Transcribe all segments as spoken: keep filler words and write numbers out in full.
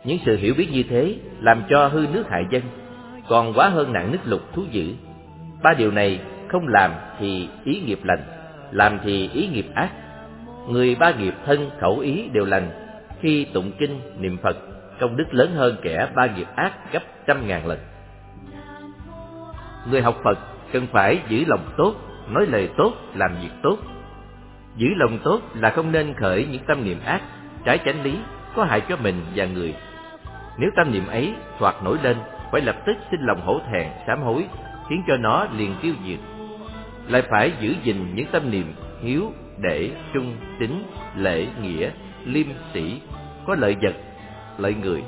Những sự hiểu biết như thế làm cho hư nước hại dân, còn quá hơn nạn nước lụt thú dữ. Ba điều này không làm thì ý nghiệp lành, làm thì ý nghiệp ác. Người ba nghiệp thân khẩu ý đều lành, khi tụng kinh niệm Phật, công đức lớn hơn kẻ ba nghiệp ác gấp trăm ngàn lần. Người học Phật cần phải giữ lòng tốt, nói lời tốt, làm việc tốt. Giữ lòng tốt là không nên khởi những tâm niệm ác, trái chánh lý, có hại cho mình và người. Nếu tâm niệm ấy thoạt nổi lên, phải lập tức sinh lòng hổ thẹn, sám hối, khiến cho nó liền tiêu diệt. Lại phải giữ gìn những tâm niệm hiếu, để, trung, tín, lễ, nghĩa, liêm, sĩ, có lợi vật, lợi người.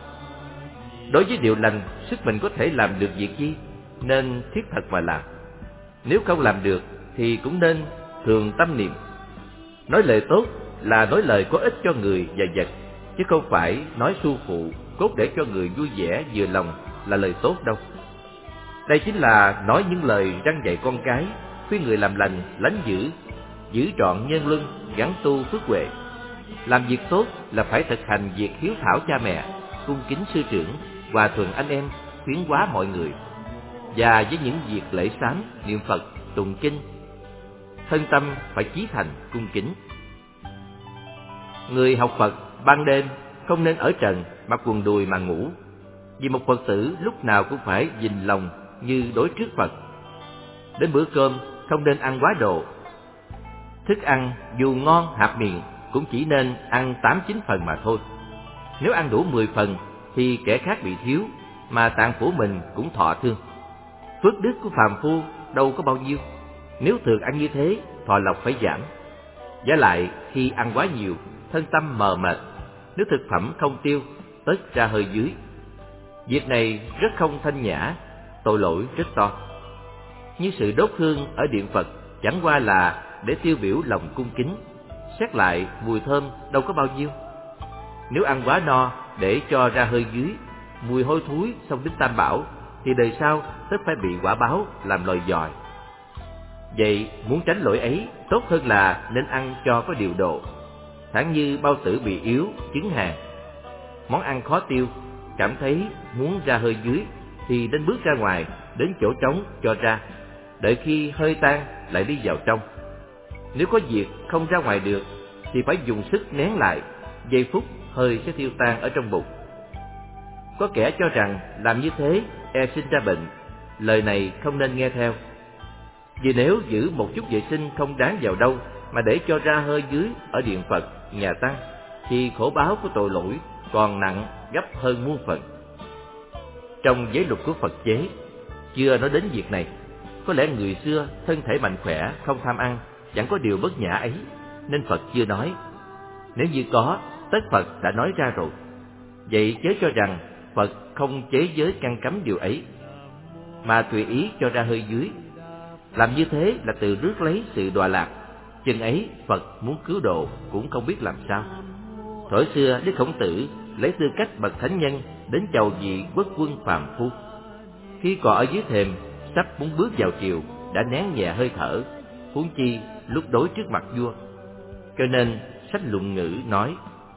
Đối với điều lành, sức mình có thể làm được việc gì, nên thiết thật mà làm. Nếu không làm được thì cũng nên thường tâm niệm. Nói lời tốt là nói lời có ích cho người và vật, chứ không phải nói su phụ, cốt để cho người vui vẻ vừa lòng là lời tốt đâu. Đây chính là nói những lời răn dạy con cái, khuyên người làm lành, lánh dữ, giữ trọn nhân luân, gắn tu phước huệ. Làm việc tốt là phải thực hành việc hiếu thảo cha mẹ, cung kính sư trưởng, hòa thuận anh em, khuyến hóa mọi người. Và với những việc lễ sám, niệm Phật, tụng kinh, thân tâm phải chí thành, cung kính. Người học Phật ban đêm không nên ở trần mặc quần đùi mà ngủ, vì một Phật tử lúc nào cũng phải gìn lòng như đối trước Phật. Đến bữa cơm không nên ăn quá độ. Thức ăn dù ngon hạp miệng cũng chỉ nên ăn tám chín phần mà thôi. Nếu ăn đủ mười phần thì kẻ khác bị thiếu, mà tạng phủ mình cũng thọ thương. Phước đức của phàm phu đâu có bao nhiêu, nếu thường ăn như thế, thọ lộc phải giảm. Vả lại khi ăn quá nhiều, thân tâm mờ mệt, nếu thực phẩm không tiêu, tất ra hơi dưới. Việc này rất không thanh nhã, tội lỗi rất to. Như sự đốt hương ở điện Phật chẳng qua là để tiêu biểu lòng cung kính, xét lại mùi thơm đâu có bao nhiêu. Nếu ăn quá no để cho ra hơi dưới, mùi hôi thối xông đến Tam Bảo, thì đời sau tất phải bị quả báo làm lòi giòi. Vậy muốn tránh lỗi ấy, tốt hơn là nên ăn cho có điều độ. Thẳng như bao tử bị yếu, chứng hàn, món ăn khó tiêu, cảm thấy muốn ra hơi dưới thì nên bước ra ngoài, đến chỗ trống cho ra, đợi khi hơi tan lại đi vào trong. Nếu có việc không ra ngoài được thì phải dùng sức nén lại, giây phút hơi sẽ tiêu tan ở trong bụng. Có kẻ cho rằng làm như thế e sinh ra bệnh, lời này không nên nghe theo. Vì nếu giữ một chút vệ sinh không đáng vào đâu mà để cho ra hơi dưới ở điện Phật, nhà tăng, thì khổ báo của tội lỗi còn nặng gấp hơn muôn phần. Trong giới luật của Phật chế chưa nói đến việc này. Có lẽ người xưa thân thể mạnh khỏe, không tham ăn, chẳng có điều bất nhã ấy, nên Phật chưa nói. Nếu như có, tất Phật đã nói ra rồi. Vậy chớ cho rằng Phật không chế giới căn cấm điều ấy, mà tùy ý cho ra hơi dưới. Làm như thế là tự rước lấy sự đọa lạc. Chừng ấy Phật muốn cứu độ cũng không biết làm sao. Thuở xưa Đức Khổng Tử lấy tư cách bậc thánh nhân đến chầu vị quốc quân phàm phu. Khi còn ở dưới thềm, sắp muốn bước vào triều, đã nén nhẹ hơi thở, huống chi lúc đối trước mặt vua. Cho nên sách Luận Ngữ nói: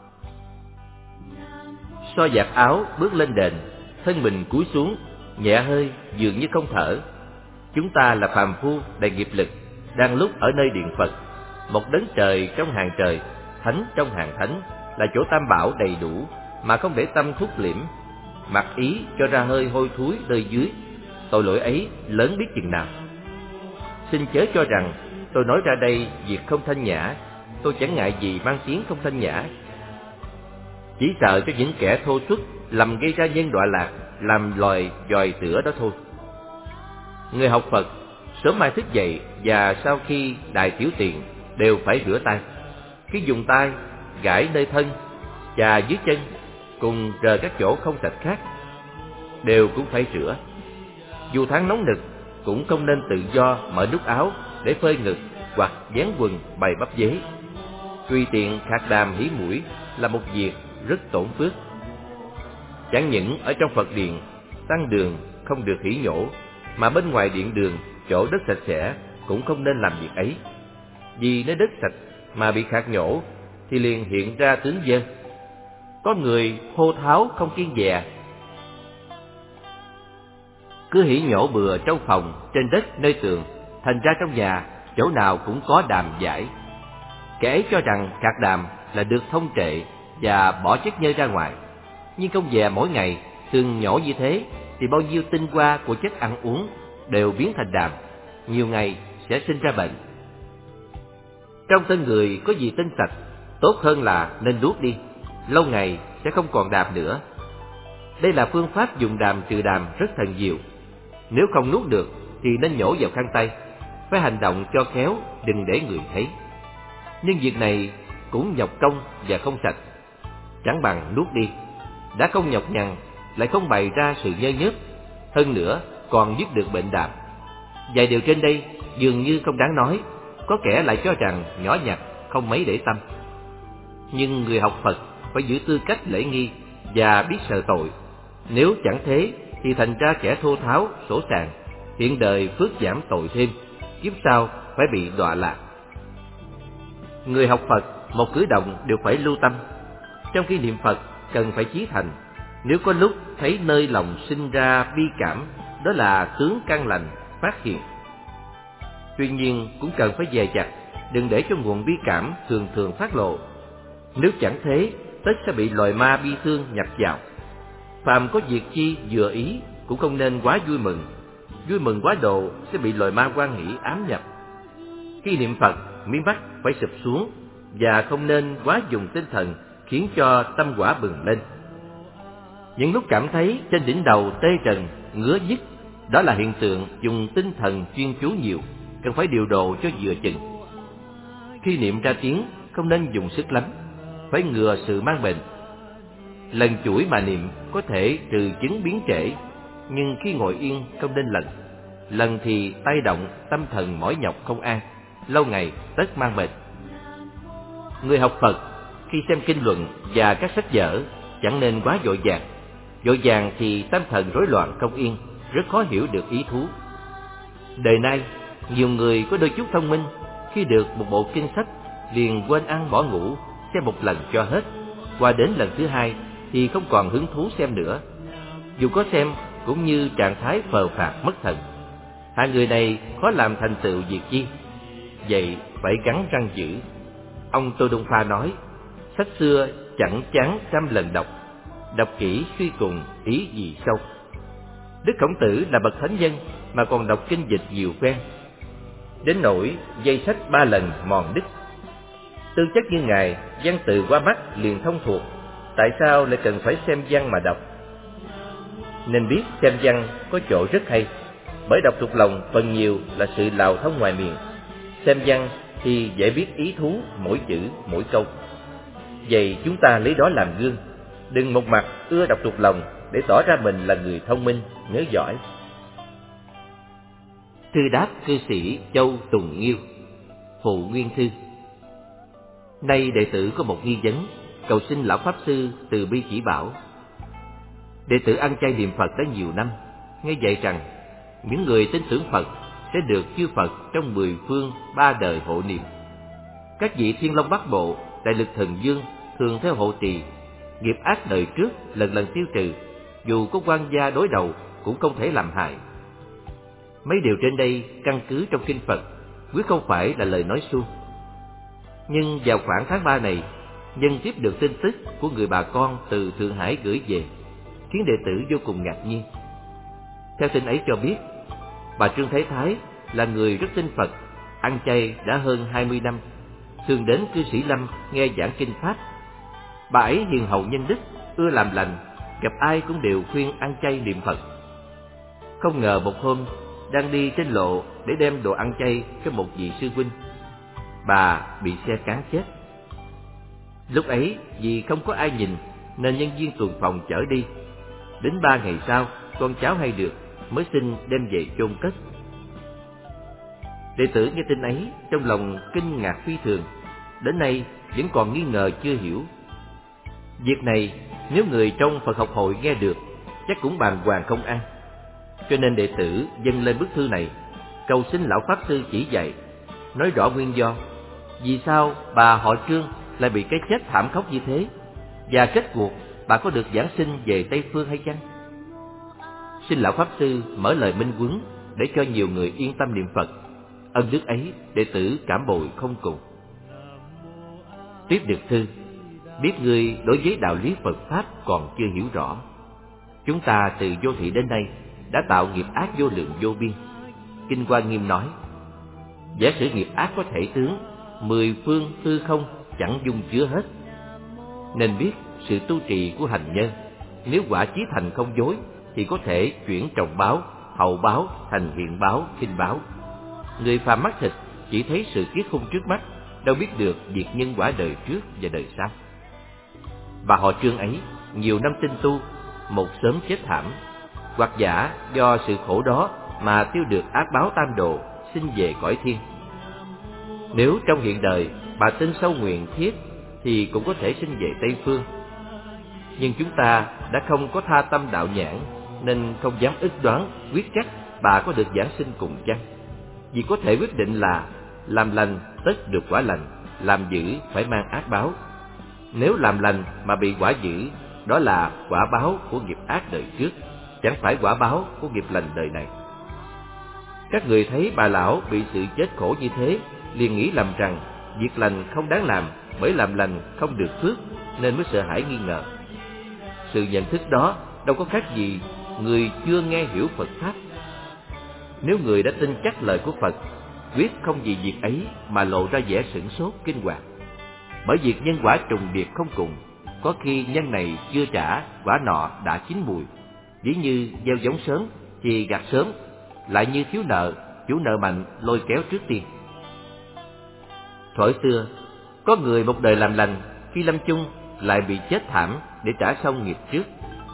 so vạt áo bước lên đền, thân mình cúi xuống, nhẹ hơi dường như không thở. Chúng ta là phàm phu đầy nghiệp lực, đang lúc ở nơi điện Phật, một đấng trời trong hàng trời, thánh trong hàng thánh, là chỗ tam bảo đầy đủ, mà không để tâm thúc liễm, mặc ý cho ra hơi hôi thối nơi dưới. Tội lỗi ấy lớn biết chừng nào. Xin chớ cho rằng tôi nói ra đây việc không thanh nhã. Tôi chẳng ngại gì mang tiếng không thanh nhã, chỉ sợ cho những kẻ thô xuất lầm gây ra nhân đọa lạc, làm loài dòi tửa đó thôi. Người học Phật sớm mai thức dậy và sau khi đài tiểu tiền đều phải rửa tay. Khi dùng tay gãi nơi thân và dưới chân, cùng rờ các chỗ không sạch khác, đều cũng phải rửa. Dù tháng nóng nực cũng không nên tự do mở nút áo để phơi ngực hoặc vén quần bày bắp dế. Tùy tiện khạc đàm hí mũi là một việc rất tổn phước. Chẳng những ở trong Phật điện, tăng đường không được hỉ nhổ, mà bên ngoài điện đường, chỗ đất sạch sẽ cũng không nên làm việc ấy. Vì nếu đất sạch mà bị khạc nhổ thì liền hiện ra tướng dơ. Có người thô tháo không kiêng dè, cứ hỉ nhổ bừa trong phòng, trên đất, nơi tường, thành ra trong nhà chỗ nào cũng có đàm giải. Kẻ ấy cho rằng cạc đàm là được thông trệ và bỏ chất nhơ ra ngoài, nhưng không dè mỗi ngày thường nhổ như thế thì bao nhiêu tinh hoa của chất ăn uống đều biến thành đàm, nhiều ngày sẽ sinh ra bệnh. Trong thân người có gì tinh sạch, tốt hơn là nên nuốt đi, lâu ngày sẽ không còn đàm nữa. Đây là phương pháp dùng đàm trừ đàm rất thần diệu. Nếu không nuốt được thì nên nhổ vào khăn tay, phải hành động cho khéo, đừng để người thấy. Nhưng việc này cũng nhọc công và không sạch, chẳng bằng nuốt đi. Đã không nhọc nhằn, lại không bày ra sự nhơ nhớp, hơn nữa còn dứt được bệnh đàm. Vài điều trên đây dường như không đáng nói, có kẻ lại cho rằng nhỏ nhặt, không mấy để tâm. Nhưng người học Phật phải giữ tư cách lễ nghi và biết sợ tội. Nếu chẳng thế thì thành ra kẻ thô tháo, sổ sàng, hiện đời phước giảm tội thêm, kiếp sau phải bị đọa lạc. Người học Phật một cử động đều phải lưu tâm. Trong khi niệm Phật cần phải chí thành. Nếu có lúc thấy nơi lòng sinh ra bi cảm, đó là tướng căn lành phát hiện. Tuy nhiên cũng cần phải dè chặt, đừng để cho nguồn bi cảm thường thường phát lộ. Nếu chẳng thế, tất sẽ bị loài ma bi thương nhập vào. Phàm có việc chi vừa ý cũng không nên quá vui mừng. Vui mừng quá độ sẽ bị loài ma hoan hỷ ám nhập. Khi niệm Phật, miếng mắt phải sụp xuống và không nên quá dùng tinh thần khiến cho tâm hỏa bừng lên. Những lúc cảm thấy trên đỉnh đầu tê trần, ngứa nhức, đó là hiện tượng dùng tinh thần chuyên chú nhiều, cần phải điều độ cho vừa chừng. Khi niệm ra tiếng không nên dùng sức lắm, phải ngừa sự mang bệnh. Lần chuỗi mà niệm có thể trừ chứng biến trễ, nhưng khi ngồi yên không nên lần. Lần thì tay động, tâm thần mỏi nhọc không an, lâu ngày tất mang bệnh. Người học Phật khi xem kinh luận và các sách vở chẳng nên quá vội vàng. Vội vàng thì tâm thần rối loạn không yên, rất khó hiểu được ý thú. Đời nay nhiều người có đôi chút thông minh, khi được một bộ kinh sách liền quên ăn bỏ ngủ, xem một lần cho hết. Qua đến lần thứ hai thì không còn hứng thú xem nữa. Dù có xem cũng như trạng thái phờ phạc mất thần. Hai người này khó làm thành tựu việc chi, vậy phải gắn răng giữ. Ông Tô Đông Pha nói, sách xưa chẳng chán trăm lần đọc, đọc kỹ suy cùng ý gì sâu. Đức Khổng Tử là bậc thánh nhân mà còn đọc kinh dịch nhiều quen, đến nỗi dây sách ba lần mòn đứt. Tư chất như ngài, văn từ qua mắt liền thông thuộc, tại sao lại cần phải xem văn mà đọc? Nên biết xem văn có chỗ rất hay, bởi đọc thuộc lòng phần nhiều là sự lào thông ngoài miệng. Xem văn thì dễ biết ý thú mỗi chữ mỗi câu. Vậy chúng ta lấy đó làm gương, đừng một mặt ưa đọc thuộc lòng để tỏ ra mình là người thông minh, nhớ giỏi. Thư đáp cư sĩ Châu Tùng Nghiêu, Phụ Nguyên Thư. Nay đệ tử có một nghi vấn, cầu xin lão pháp sư từ bi chỉ bảo. Đệ tử ăn chay niệm Phật đã nhiều năm, nghe dạy rằng những người tin tưởng Phật sẽ được chư Phật trong mười phương ba đời hộ niệm. Các vị Thiên Long Bát Bộ, Đại Lực Thần Dương thường theo hộ trì, nghiệp ác đời trước lần lần tiêu trừ, dù có quan gia đối đầu cũng không thể làm hại. Mấy điều trên đây căn cứ trong kinh Phật, quyết không phải là lời nói suông. Nhưng vào khoảng tháng ba này, nhân tiếp được tin tức của người bà con từ Thượng Hải gửi về, khiến đệ tử vô cùng ngạc nhiên. Theo tin ấy cho biết, bà Trương Thế Thái là người rất tin Phật, ăn chay đã hơn hai mươi năm, thường đến cư sĩ Lâm nghe giảng kinh Pháp. Bà ấy hiền hậu nhân đức, ưa làm lành, gặp ai cũng đều khuyên ăn chay niệm Phật. Không ngờ một hôm, đang đi trên lộ để đem đồ ăn chay cho một vị sư huynh, bà bị xe cán chết. Lúc ấy vì không có ai nhìn nên nhân viên tuần phòng chở đi. Đến ba ngày sau, con cháu hay được mới xin đem về chôn cất. Đệ tử nghe tin ấy trong lòng kinh ngạc phi thường, đến nay vẫn còn nghi ngờ chưa hiểu. Việc này nếu người trong Phật học hội nghe được chắc cũng bàng hoàng không an. Cho nên đệ tử dâng lên bức thư này, cầu xin lão pháp sư chỉ dạy, nói rõ nguyên do vì sao bà họ Trương lại bị cái chết thảm khốc như thế. Và kết cuộc, bà có được giảng sinh về Tây Phương hay chăng? Xin Lão Pháp Sư mở lời minh huấn để cho nhiều người yên tâm niệm Phật. Ân đức ấy đệ tử cảm bội không cùng. Tiếp được thư: biết ngươi đối với đạo lý Phật Pháp còn chưa hiểu rõ. Chúng ta từ vô thị đến nay đã tạo nghiệp ác vô lượng vô biên. Kinh Hoa Nghiêm nói: giả sử nghiệp ác có thể tướng, mười phương tư không chẳng dung chứa hết. Nên biết sự tu trì của hành nhân, nếu quả chí thành không dối, thì có thể chuyển trồng báo, hậu báo thành hiện báo, khinh báo. Người phàm mắt thịt chỉ thấy sự kiết khung trước mắt, đâu biết được việc nhân quả đời trước và đời sau. Bà họ Trương ấy nhiều năm tinh tu, một sớm chết thảm, hoặc giả do sự khổ đó mà tiêu được ác báo tam đồ, sinh về cõi thiên. Nếu trong hiện đời bà tin sâu nguyện thiết thì cũng có thể sinh về Tây Phương. Nhưng chúng ta đã không có tha tâm đạo nhãn, nên không dám ức đoán quyết chắc bà có được giảng sinh cùng chăng. Vì có thể quyết định là làm lành tất được quả lành, làm dữ phải mang ác báo. Nếu làm lành mà bị quả dữ, đó là quả báo của nghiệp ác đời trước, chẳng phải quả báo của nghiệp lành đời này. Các người thấy bà lão bị sự chết khổ như thế, liền nghĩ lầm rằng việc lành không đáng làm, bởi làm lành không được phước, nên mới sợ hãi nghi ngờ. Sự nhận thức đó đâu có khác gì người chưa nghe hiểu Phật Pháp. Nếu người đã tin chắc lời của Phật, quyết không vì việc ấy mà lộ ra vẻ sửng sốt kinh hoàng. Bởi việc nhân quả trùng điệp không cùng, có khi nhân này chưa trả, quả nọ đã chín mùi. Ví như gieo giống sớm thì gặt sớm, lại như thiếu nợ, chủ nợ mạnh lôi kéo trước tiên. Thuở xưa, có người một đời làm lành, khi lâm chung lại bị chết thảm để trả xong nghiệp trước.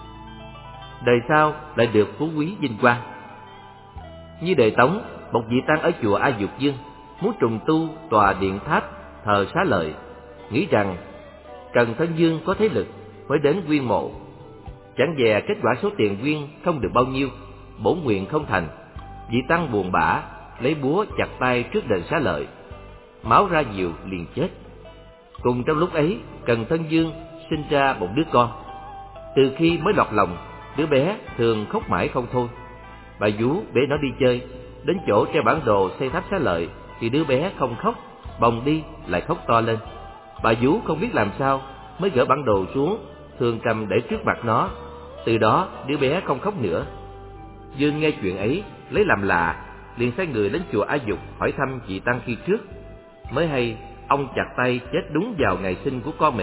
Đời sau lại được phú quý vinh quang. Như đời Tống, một vị tăng ở chùa A Dục Dương muốn trùng tu tòa điện tháp thờ Xá Lợi, nghĩ rằng Trần Thân Dương có thế lực, phải đến quyên mộ. Chẳng dè kết quả số tiền quyên không được bao nhiêu, bổn nguyện không thành. Vị tăng buồn bã, lấy búa chặt tay trước đền Xá Lợi, máu ra nhiều liền chết. Cùng trong lúc ấy, Trần Thân Dương sinh ra một đứa con. Từ khi mới lọt lòng, đứa bé thường khóc mãi không thôi. Bà vú để nó đi chơi, đến chỗ treo bản đồ xây tháp Xá Lợi thì đứa bé không khóc, bồng đi lại khóc to lên. Bà vú không biết làm sao, mới gỡ bản đồ xuống, thường cầm để trước mặt nó. Từ đó đứa bé không khóc nữa. Dương nghe chuyện ấy, lấy làm lạ, liền sai người đến chùa A Dục hỏi thăm chị tăng khi trước. Mới hay ông chặt tay chết đúng vào ngày sinh của con mình.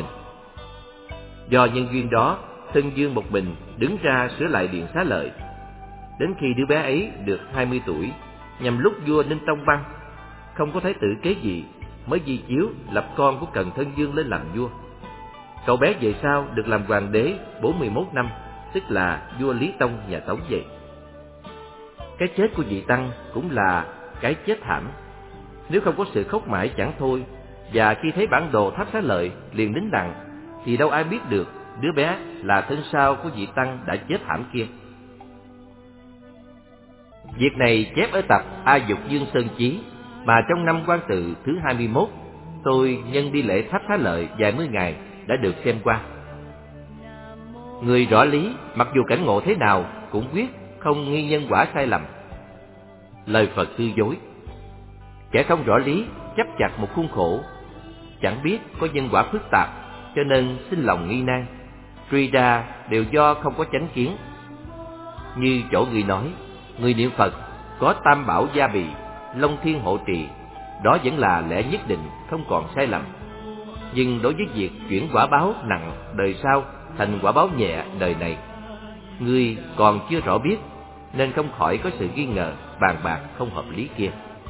Do nhân duyên đó, Thân Dương một mình đứng ra sửa lại điện Xá Lợi. Đến khi đứa bé ấy được hai mươi tuổi, nhằm lúc vua Ninh Tông Văn không có thái tử kế gì, mới di chiếu lập con của Trần Thân Dương lên làm vua. Cậu bé về sau được làm hoàng đế bốn mươi mốt năm, tức là vua Lý Tông nhà Tống vậy. Cái chết của vị tăng cũng là cái chết thảm. Nếu không có sự khóc mãi chẳng thôi, và khi thấy bản đồ tháp Xá Lợi liền nín lặng, thì đâu ai biết được đứa bé là thân sau của vị tăng đã chết thảm kia. Việc này chép ở tập A Dục Dương Sơn Chí, mà trong năm Quan Tự thứ hai mươi mốt, tôi nhân đi lễ tháp Xá Lợi vài mươi ngày đã được xem qua. Người rõ lý, mặc dù cảnh ngộ thế nào cũng quyết không nghi nhân quả sai lầm. Lời Phật hư dối. Kẻ không rõ lý chấp chặt một khuôn khổ, chẳng biết có nhân quả phức tạp, cho nên sinh lòng nghi nan. Truy ra đều do không có chánh kiến. Như chỗ người nói, người niệm Phật có tam bảo gia bì, long thiên hộ trì, đó vẫn là lẽ nhất định, không còn sai lầm. Nhưng đối với việc chuyển quả báo nặng đời sau thành quả báo nhẹ đời này, người còn chưa rõ biết, nên không khỏi có sự nghi ngờ, bàn bạc không hợp lý kia.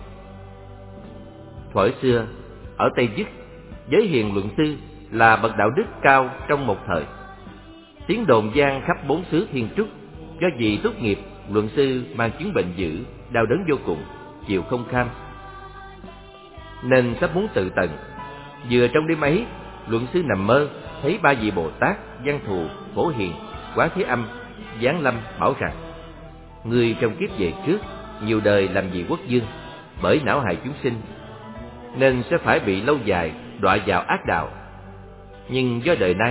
Thuở xưa, ở Tây Dứt, giới hiền luận sư là bậc đạo đức cao trong một thời. Tiếng đồn vang khắp bốn xứ Thiên Trúc, do vì tốt nghiệp, luận sư mang chứng bệnh dữ, đau đớn vô cùng, chịu không kham, nên sắp muốn tự tận. Vừa trong đêm ấy, luận sư nằm mơ thấy ba vị Bồ Tát, Văn Thù, Phổ Hiền, Quán Thế Âm giáng lâm bảo rằng: ngươi trong kiếp về trước nhiều đời làm vị quốc dương, bởi não hại chúng sinh nên sẽ phải bị lâu dài đọa vào ác đạo. Nhưng do đời nay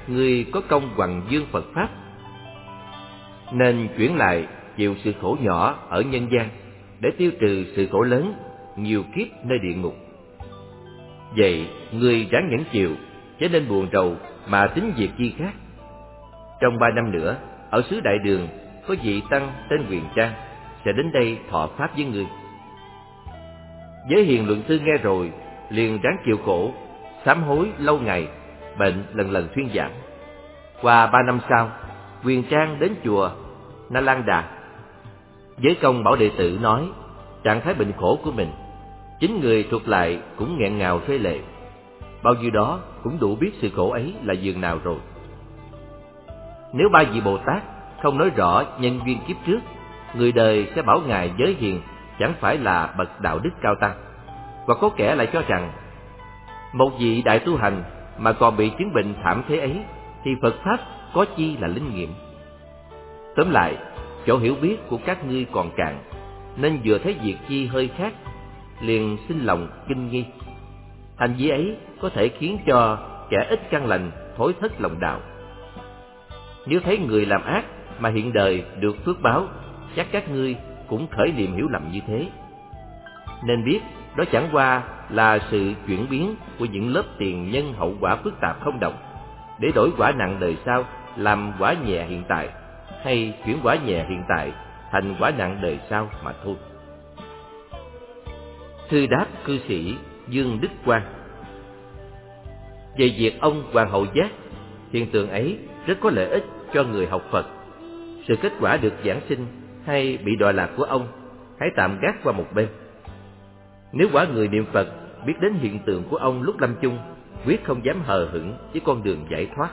người có công hoằng dương Phật Pháp, nên chuyển lại chịu sự khổ nhỏ ở nhân gian để tiêu trừ sự khổ lớn nhiều kiếp nơi địa ngục. Vậy người ráng nhẫn chịu, chớ nên buồn rầu mà tính việc chi khác. Trong ba năm nữa, ở xứ Đại Đường có vị tăng tên Huyền Trang sẽ đến đây thọ pháp với người. Giới hiền luận sư nghe rồi liền ráng chịu khổ, sám hối lâu ngày, bệnh lần lần thuyên giảm. Qua ba năm sau, Huyền Trang đến chùa Na Lan Đà. Giới công bảo đệ tử nói trạng thái bệnh khổ của mình, chính người thuộc lại cũng nghẹn ngào rơi lệ. Bao nhiêu đó cũng đủ biết sự khổ ấy là dường nào rồi. Nếu ba vị Bồ Tát không nói rõ nhân duyên kiếp trước, người đời sẽ bảo ngài Giới Hiền chẳng phải là bậc đạo đức cao tăng, hoặc có kẻ lại cho rằng một vị đại tu hành mà còn bị chứng bệnh thảm thế ấy thì Phật Pháp có chi là linh nghiệm. Tóm lại, chỗ hiểu biết của các ngươi còn cạn, nên vừa thấy việc chi hơi khác liền sinh lòng kinh nghi. Hành vi ấy có thể khiến cho kẻ ít căn lành thối thất lòng đạo. Nếu thấy người làm ác mà hiện đời được phước báo, chắc các ngươi cũng khởi niệm hiểu lầm như thế. Nên biết đó chẳng qua là sự chuyển biến của những lớp tiền nhân hậu quả phức tạp không đồng, để đổi quả nặng đời sau làm quả nhẹ hiện tại, hay chuyển quả nhẹ hiện tại thành quả nặng đời sau mà thôi. Thư đáp cư sĩ Dương Đức Quang. Về việc ông Hoàng Hậu Giác, hiện tượng ấy rất có lợi ích cho người học Phật. Sự kết quả được giảng sinh hay bị đọa lạc của ông hãy tạm gác qua một bên. Nếu quả người niệm Phật biết đến hiện tượng của ông lúc lâm chung, quyết không dám hờ hững với con đường giải thoát.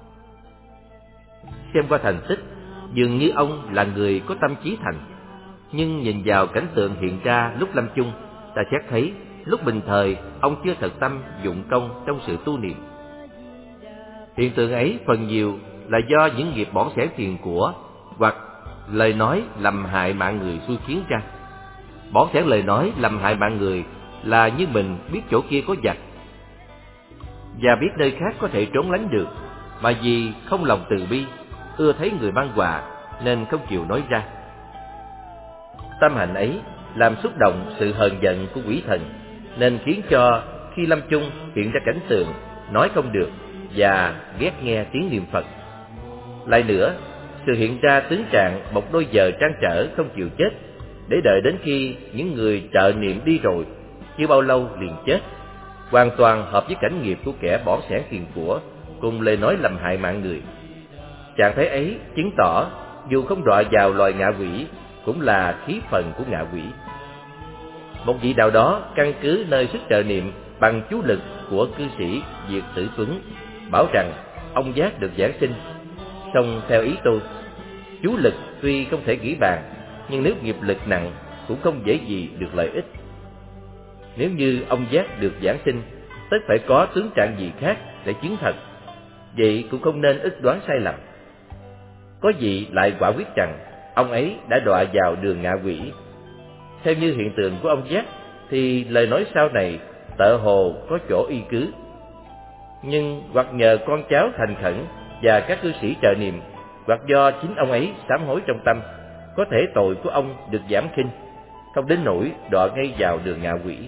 Xem qua thành tích, dường như ông là người có tâm trí thành, nhưng nhìn vào cảnh tượng hiện ra lúc lâm chung, ta xét thấy lúc bình thời ông chưa thật tâm dụng công trong sự tu niệm. Hiện tượng ấy phần nhiều là do những nghiệp bỏng sẻn tiền của hoặc lời nói lầm hại mạng người xui khiến ra. Bỏng sẻn lời nói lầm hại mạng người là như mình biết chỗ kia có giặc và biết nơi khác có thể trốn lánh được, mà vì không lòng từ bi, ưa thấy người mang họa nên không chịu nói ra. Tâm hành ấy làm xúc động sự hờn giận của quỷ thần, nên khiến cho khi lâm chung hiện ra cảnh tượng nói không được và ghét nghe tiếng niệm Phật. Lại nữa, sự hiện ra tướng trạng một đôi giờ trăn trở không chịu chết, để đợi đến khi những người trợ niệm đi rồi, chưa bao lâu liền chết, hoàn toàn hợp với cảnh nghiệp của kẻ bỏ xẻn tiền của cùng lời nói lầm hại mạng người. Trạng thái ấy chứng tỏ dù không đọa vào loài ngạ quỷ, cũng là khí phần của ngạ quỷ. Một vị nào đó căn cứ nơi sức trợ niệm bằng chú lực của cư sĩ Diệt Tử Tuấn, bảo rằng ông Giác được giảng sinh. Song theo ý tôi, chú lực tuy không thể nghĩ bàn, nhưng nếu nghiệp lực nặng cũng không dễ gì được lợi ích. Nếu như ông Giác được giảng sinh, tất phải có tướng trạng gì khác để chứng thật, vậy cũng không nên ức đoán sai lầm. Có vị lại quả quyết rằng ông ấy đã đọa vào đường ngạ quỷ. Theo như hiện tượng của ông Giác thì lời nói sau này tợ hồ có chỗ y cứ. Nhưng hoặc nhờ con cháu thành khẩn và các cư sĩ trợ niệm, hoặc do chính ông ấy sám hối trong tâm, có thể tội của ông được giảm khinh, không đến nỗi đọa ngay vào đường ngạ quỷ.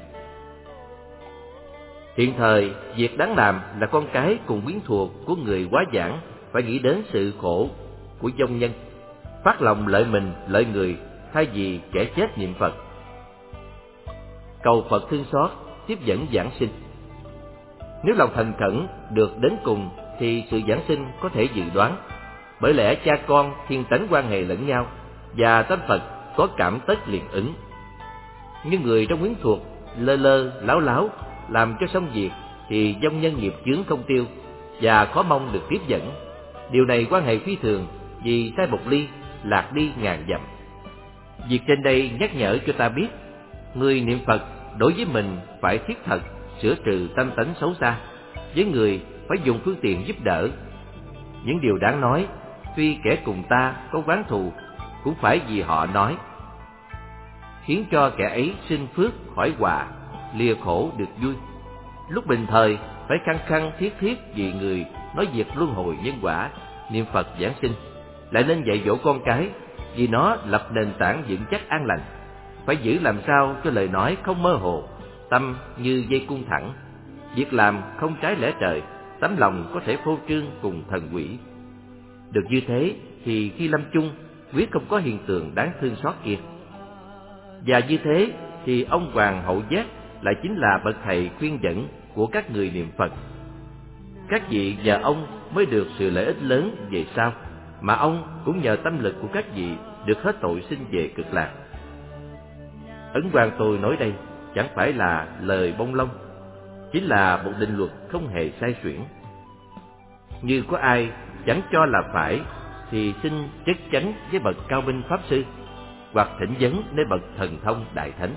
Hiện thời, việc đáng làm là con cái cùng quyến thuộc của người quá giảng phải nghĩ đến sự khổ của vong nhân, phát lòng lợi mình lợi người thay vì kẻ chết niệm Phật. Cầu Phật thương xót, tiếp dẫn giảng sinh. Nếu lòng thành khẩn được đến cùng thì sự giảng sinh có thể dự đoán, bởi lẽ cha con thiên tánh quan hệ lẫn nhau và tâm Phật có cảm tất liền ứng. Nhưng người trong quyến thuộc lơ lơ láo láo làm cho xong việc thì vong nhân nghiệp chướng không tiêu và khó mong được tiếp dẫn. Điều này quan hệ phi thường, vì sai một ly lạc đi ngàn dặm. Việc trên đây nhắc nhở cho ta biết, người niệm Phật đối với mình phải thiết thật sửa trừ tâm tánh xấu xa, với người phải dùng phương tiện giúp đỡ. Những điều đáng nói, tuy kẻ cùng ta có oán thù, cũng phải vì họ nói, khiến cho kẻ ấy sinh phước khỏi họa, lìa khổ được vui. Lúc bình thời phải khăng khăng thiết thiết vì người nói việc luân hồi nhân quả, niệm Phật giảng sinh, lại nên dạy dỗ con cái, vì nó lập nền tảng vững chắc an lành. Phải giữ làm sao cho lời nói không mơ hồ, tâm như dây cung thẳng, việc làm không trái lẽ trời, tấm lòng có thể phô trương cùng thần quỷ. Được như thế thì khi lâm chung, quyết không có hiện tượng đáng thương xót kia. Và như thế thì ông Hoàng Hậu Giác lại chính là bậc thầy khuyên dẫn của các người niệm Phật. Các vị nhờ ông mới được sự lợi ích lớn về sau, mà ông cũng nhờ tâm lực của các vị được hết tội sinh về cực lạc. Ấn Quang tôi nói đây chẳng phải là lời bông lông, chính là một định luật không hề sai xuyển. Như có ai chẳng cho là phải thì xin chất chắn với bậc cao minh pháp sư, hoặc thỉnh vấn đến bậc thần thông đại thánh.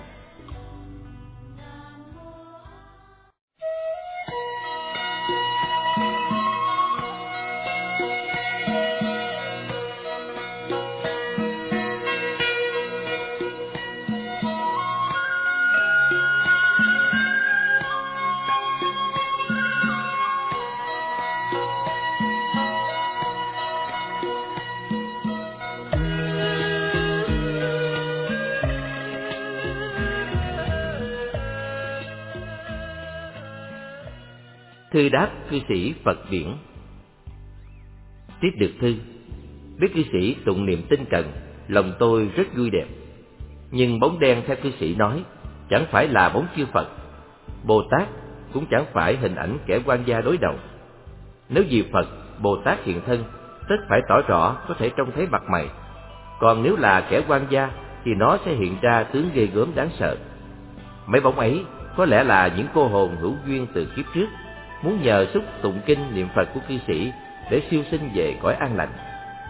Thư đáp cư sĩ Phật điển. Tiếp được thư, biết cư sĩ tụng niệm tinh cần, lòng tôi rất vui đẹp. Nhưng bóng đen theo cư sĩ nói chẳng phải là bóng chư Phật, Bồ Tát cũng chẳng phải hình ảnh kẻ quan gia đối đầu. Nếu vì Phật, Bồ Tát hiện thân, tất phải tỏ rõ có thể trông thấy mặt mày. Còn nếu là kẻ quan gia thì nó sẽ hiện ra tướng ghê gớm đáng sợ. Mấy bóng ấy có lẽ là những cô hồn hữu duyên từ kiếp trước, muốn nhờ xúc tụng kinh niệm Phật của cư sĩ để siêu sinh về cõi an lành.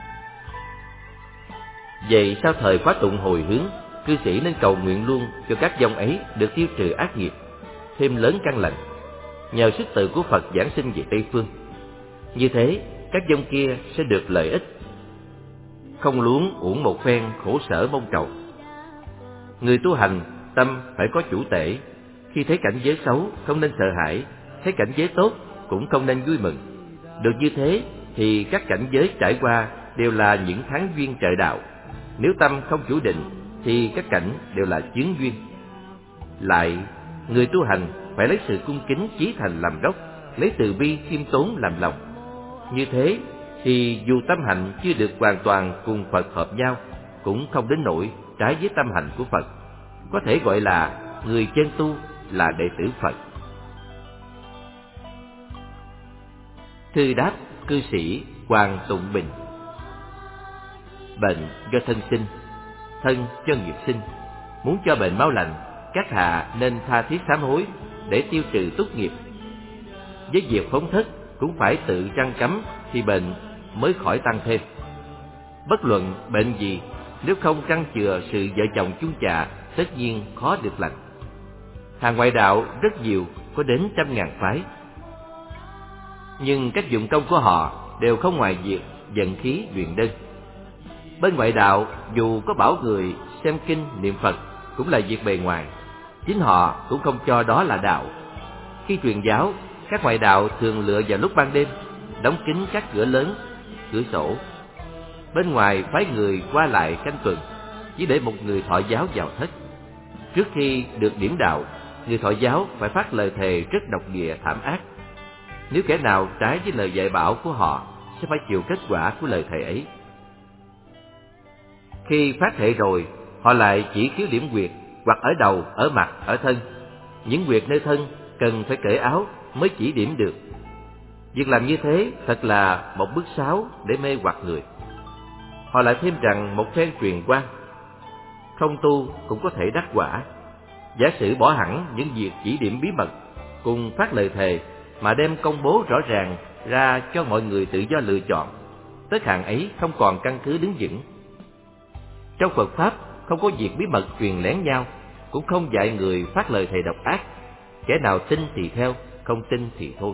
Vậy sau thời khóa tụng hồi hướng, cư sĩ nên cầu nguyện luôn cho các vong ấy được tiêu trừ ác nghiệp, thêm lớn căn lành, nhờ sức tự của Phật giảng sinh về Tây Phương. Như thế, các vong kia sẽ được lợi ích, không luống uổng một phen khổ sở mong cầu. Người tu hành, tâm phải có chủ tể. Khi thấy cảnh giới xấu, không nên sợ hãi. Thấy cảnh giới tốt, cũng không nên vui mừng. Được như thế, thì các cảnh giới trải qua đều là những tháng duyên trợ đạo. Nếu tâm không chủ định, thì các cảnh đều là chướng duyên. Lại, người tu hành phải lấy sự cung kính chí thành làm gốc, lấy từ bi khiêm tốn làm lòng. Như thế, thì dù tâm hạnh chưa được hoàn toàn cùng Phật hợp nhau, cũng không đến nỗi trái với tâm hạnh của Phật. Có thể gọi là người chân tu, là đệ tử Phật. Thư đáp cư sĩ Hoàng Tụng Bình. Bệnh do thân sinh, thân cho nghiệp sinh. Muốn cho bệnh mau lành, các hạ nên tha thiết sám hối để tiêu trừ túc nghiệp. Với việc phóng thất cũng phải tự trăng cấm thì bệnh mới khỏi tăng thêm. Bất luận bệnh gì, nếu không trăng chừa sự vợ chồng chung chạ, tất nhiên khó được lành. Hàng ngoại đạo rất nhiều, có đến trăm ngàn phái, nhưng cách dụng công của họ đều không ngoài việc vận khí luyện đơn. Bên ngoại đạo dù có bảo người xem kinh niệm Phật cũng là việc bề ngoài, chính họ cũng không cho đó là đạo. Khi truyền giáo, các ngoại đạo thường lựa vào lúc ban đêm, đóng kín các cửa lớn, cửa sổ. Bên ngoài phái người qua lại canh tuần, chỉ để một người thọ giáo vào thất. Trước khi được điểm đạo, người thọ giáo phải phát lời thề rất độc địa thảm ác. Nếu kẻ nào trái với lời dạy bảo của họ, sẽ phải chịu kết quả của lời thề ấy. Khi phát thệ rồi, họ lại chỉ khiếu điểm huyệt, hoặc ở đầu, ở mặt, ở thân. Những huyệt nơi thân cần phải cởi áo mới chỉ điểm được. Việc làm như thế thật là một bước sáo để mê hoặc người. Họ lại thêm rằng một phen truyền quan, không tu cũng có thể đắc quả. Giả sử bỏ hẳn những việc chỉ điểm bí mật cùng phát lời thề, mà đem công bố rõ ràng ra cho mọi người tự do lựa chọn, tất hạng ấy không còn căn cứ đứng vững. Trong Phật Pháp không có việc bí mật truyền lén nhau, cũng không dạy người phát lời thề độc ác. Kẻ nào tin thì theo, không tin thì thôi.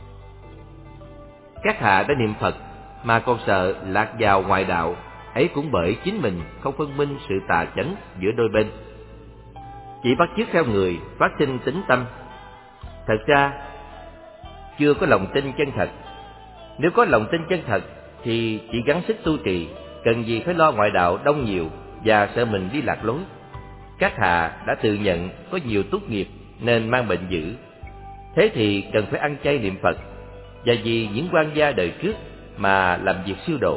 Các hạ đã niệm Phật mà còn sợ lạc vào ngoại đạo, ấy cũng bởi chính mình không phân minh sự tà chánh giữa đôi bên, chỉ bắt chước theo người phát sinh tính tâm. Thật ra chưa có lòng tin chân thật. Nếu có lòng tin chân thật thì chỉ gắng sức tu trì, cần gì phải lo ngoại đạo đông nhiều và sợ mình đi lạc lối. Các hạ đã tự nhận có nhiều túc nghiệp nên mang bệnh dữ, thế thì cần phải ăn chay niệm Phật, và vì những quan gia đời trước mà làm việc siêu độ.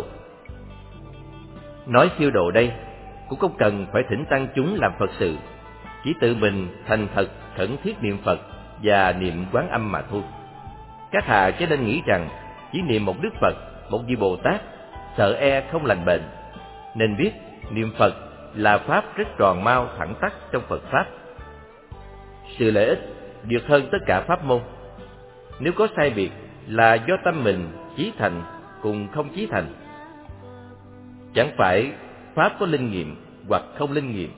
Nói siêu độ đây cũng không cần phải thỉnh tăng chúng làm Phật sự, chỉ tự mình thành thật khẩn thiết niệm Phật và niệm Quán Âm mà thôi. Các hạ chớ nên nghĩ rằng chỉ niệm một Đức Phật, một vị Bồ Tát, sợ e không lành bệnh. Nên biết niệm Phật là pháp rất tròn mau thẳng tắc trong Phật pháp. Sự lợi ích vượt hơn tất cả pháp môn. Nếu có sai biệt là do tâm mình chí thành cùng không chí thành. Chẳng phải pháp có linh nghiệm hoặc không linh nghiệm.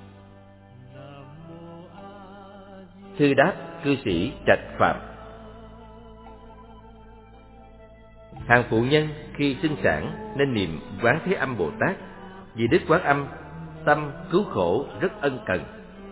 Thư đáp cư sĩ Trạch Phạm. Hàng phụ nhân khi sinh sản nên niệm Quán Thế Âm Bồ Tát, vì Đức Quán Âm tâm cứu khổ rất ân cần.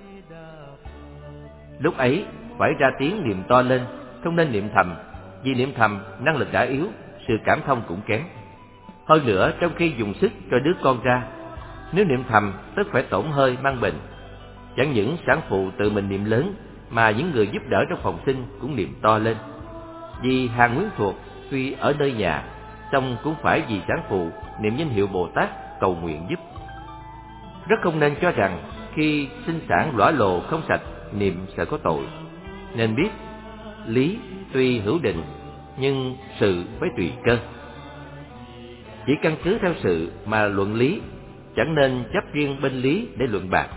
Lúc ấy phải ra tiếng niệm to lên, không nên niệm thầm, vì niệm thầm năng lực đã yếu, sự cảm thông cũng kém. Hơn nữa trong khi dùng sức cho đứa con ra, nếu niệm thầm tất phải tổn hơi mang bệnh. Chẳng những sản phụ tự mình niệm lớn, mà những người giúp đỡ trong phòng sinh cũng niệm to lên. Vì hàng quyến thuộc tuy ở nơi nhà, song cũng phải vì sản phụ niệm danh hiệu Bồ Tát cầu nguyện giúp. Rất không nên cho rằng khi sinh sản lõa lồ không sạch niệm sợ có tội. Nên biết lý tuy hữu định, nhưng sự phải tùy cơ. Chỉ căn cứ theo sự mà luận lý, chẳng nên chấp riêng bên lý để luận bạc.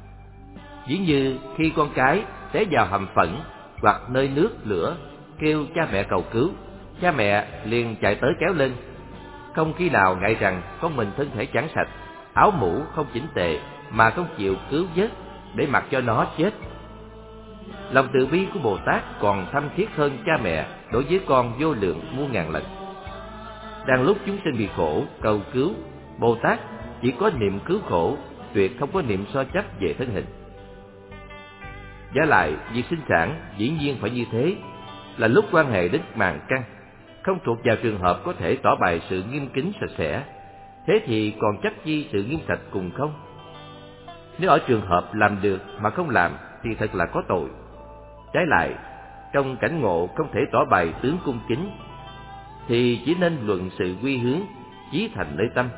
Ví như khi con cái té vào hầm phẫn hoặc nơi nước lửa, kêu cha mẹ cầu cứu, cha mẹ liền chạy tới kéo lên, không khi nào ngại rằng con mình thân thể chẳng sạch, áo mũ không chỉnh tề mà không chịu cứu vớt để mặc cho nó chết. Lòng từ bi của Bồ Tát còn thâm thiết hơn cha mẹ đối với con vô lượng muôn ngàn lần. Đang lúc chúng sinh bị khổ cầu cứu, Bồ Tát chỉ có niệm cứu khổ, tuyệt không có niệm so chấp về thân hình. Giá lại việc sinh sản dĩ nhiên phải như thế, là lúc quan hệ đến màng căng, không thuộc vào trường hợp có thể tỏ bày sự nghiêm kính sạch sẽ. Thế thì còn chấp chi sự nghiêm sạch cùng không? Nếu ở trường hợp làm được mà không làm thì thật là có tội. Trái lại, trong cảnh ngộ không thể tỏ bày tướng cung kính, thì chỉ nên luận sự quy hướng, chí thành nơi tâm.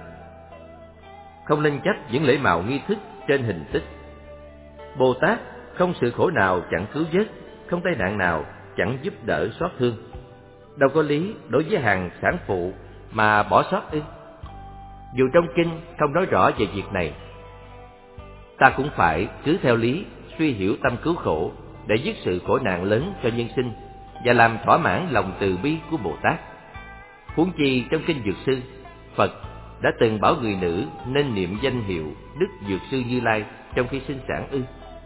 Không nên chấp những lễ mạo nghi thức trên hình thức. Bồ Tát không sự khổ nào chẳng cứu vớt, không tai nạn nào chẳng giúp đỡ xót thương. Đâu có lý đối với hàng sản phụ mà bỏ sót ư? Dù trong kinh không nói rõ về việc này, ta cũng phải cứ theo lý suy hiểu tâm cứu khổ để dứt sự khổ nạn lớn cho nhân sinh và làm thỏa mãn lòng từ bi của Bồ Tát. Huống chi trong kinh Dược Sư, Phật đã từng bảo người nữ nên niệm danh hiệu Đức Dược Sư Như Lai trong khi sinh sản ư?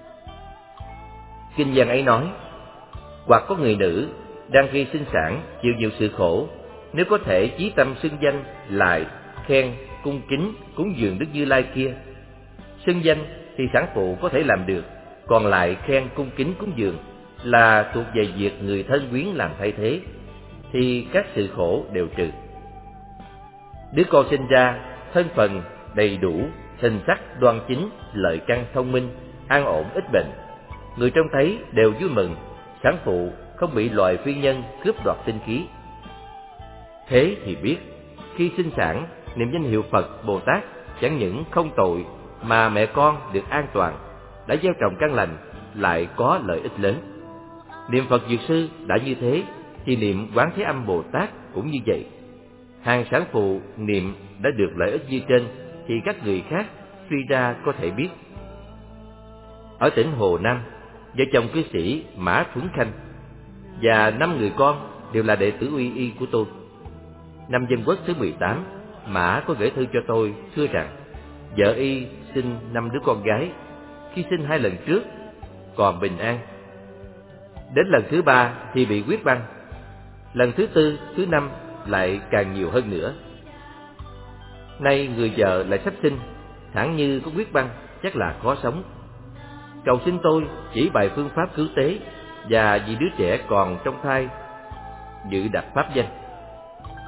Kinh văn ấy nói, hoặc có người nữ đang khi sinh sản chịu nhiều sự khổ, nếu có thể chí tâm xưng danh lại khen cung kính cúng dường Đức Như Lai kia. Xưng danh thì sản phụ có thể làm được, còn lại khen cung kính cúng dường là thuộc về việc người thân quyến làm thay thế, thì các sự khổ đều trừ. Đứa con sinh ra thân phần đầy đủ, hình sắc đoan chính, lợi căn thông minh, an ổn ít bệnh, người trông thấy đều vui mừng, sản phụ không bị loài phi nhân cướp đoạt tinh khí. Thế thì biết khi sinh sản niệm danh hiệu Phật Bồ Tát chẳng những không tội mà mẹ con được an toàn, đã gieo trồng căn lành, lại có lợi ích lớn. Niệm Phật Dược Sư đã như thế thì niệm Quán Thế Âm Bồ Tát cũng như vậy. Hàng sản phụ niệm đã được lợi ích như trên thì các người khác suy ra có thể biết. Ở tỉnh Hồ Nam, vợ chồng cư sĩ Mã Thuấn Khanh và năm người con đều là đệ tử uy y của tôi. Năm Dân Quốc thứ mười tám, Mã có gửi thư cho tôi thưa rằng vợ y sinh năm đứa con gái, khi sinh hai lần trước còn bình an, đến lần thứ ba thì bị huyết băng, lần thứ tư, thứ năm lại càng nhiều hơn nữa. Nay người vợ lại sắp sinh, hẳn như có huyết băng, chắc là khó sống. Cầu xin tôi chỉ bài phương pháp cứu tế, và vì đứa trẻ còn trong thai dự đặt pháp danh.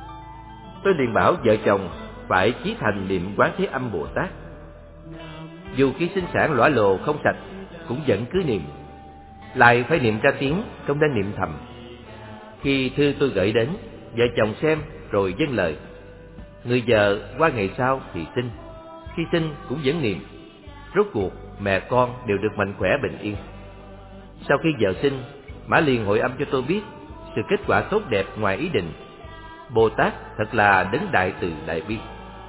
Tôi liền bảo vợ chồng phải chí thành niệm Quán Thế Âm Bồ Tát. Dù khi sinh sản lõa lồ không sạch cũng vẫn cứ niệm, lại phải niệm ra tiếng, không nên niệm thầm. Khi thư tôi gửi đến, vợ chồng xem rồi dâng lời. Người vợ qua ngày sau thì sinh, khi sinh cũng vẫn niệm. Rốt cuộc mẹ con đều được mạnh khỏe bình yên. Sau khi vợ sinh, Mã liền hội âm cho tôi biết sự kết quả tốt đẹp ngoài ý định. Bồ Tát thật là đấng đại từ đại bi.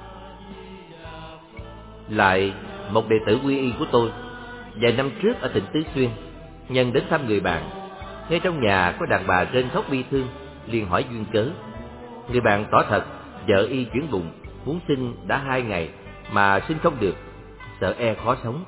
Lại một đệ tử quy y của tôi, vài năm trước ở tỉnh Tứ Xuyên, nhân đến thăm người bạn, nghe trong nhà có đàn bà rên khóc bi thương, liền hỏi duyên cớ. Người bạn tỏ thật vợ y chuyển bụng, muốn sinh đã hai ngày mà sinh không được, sợ e khó sống.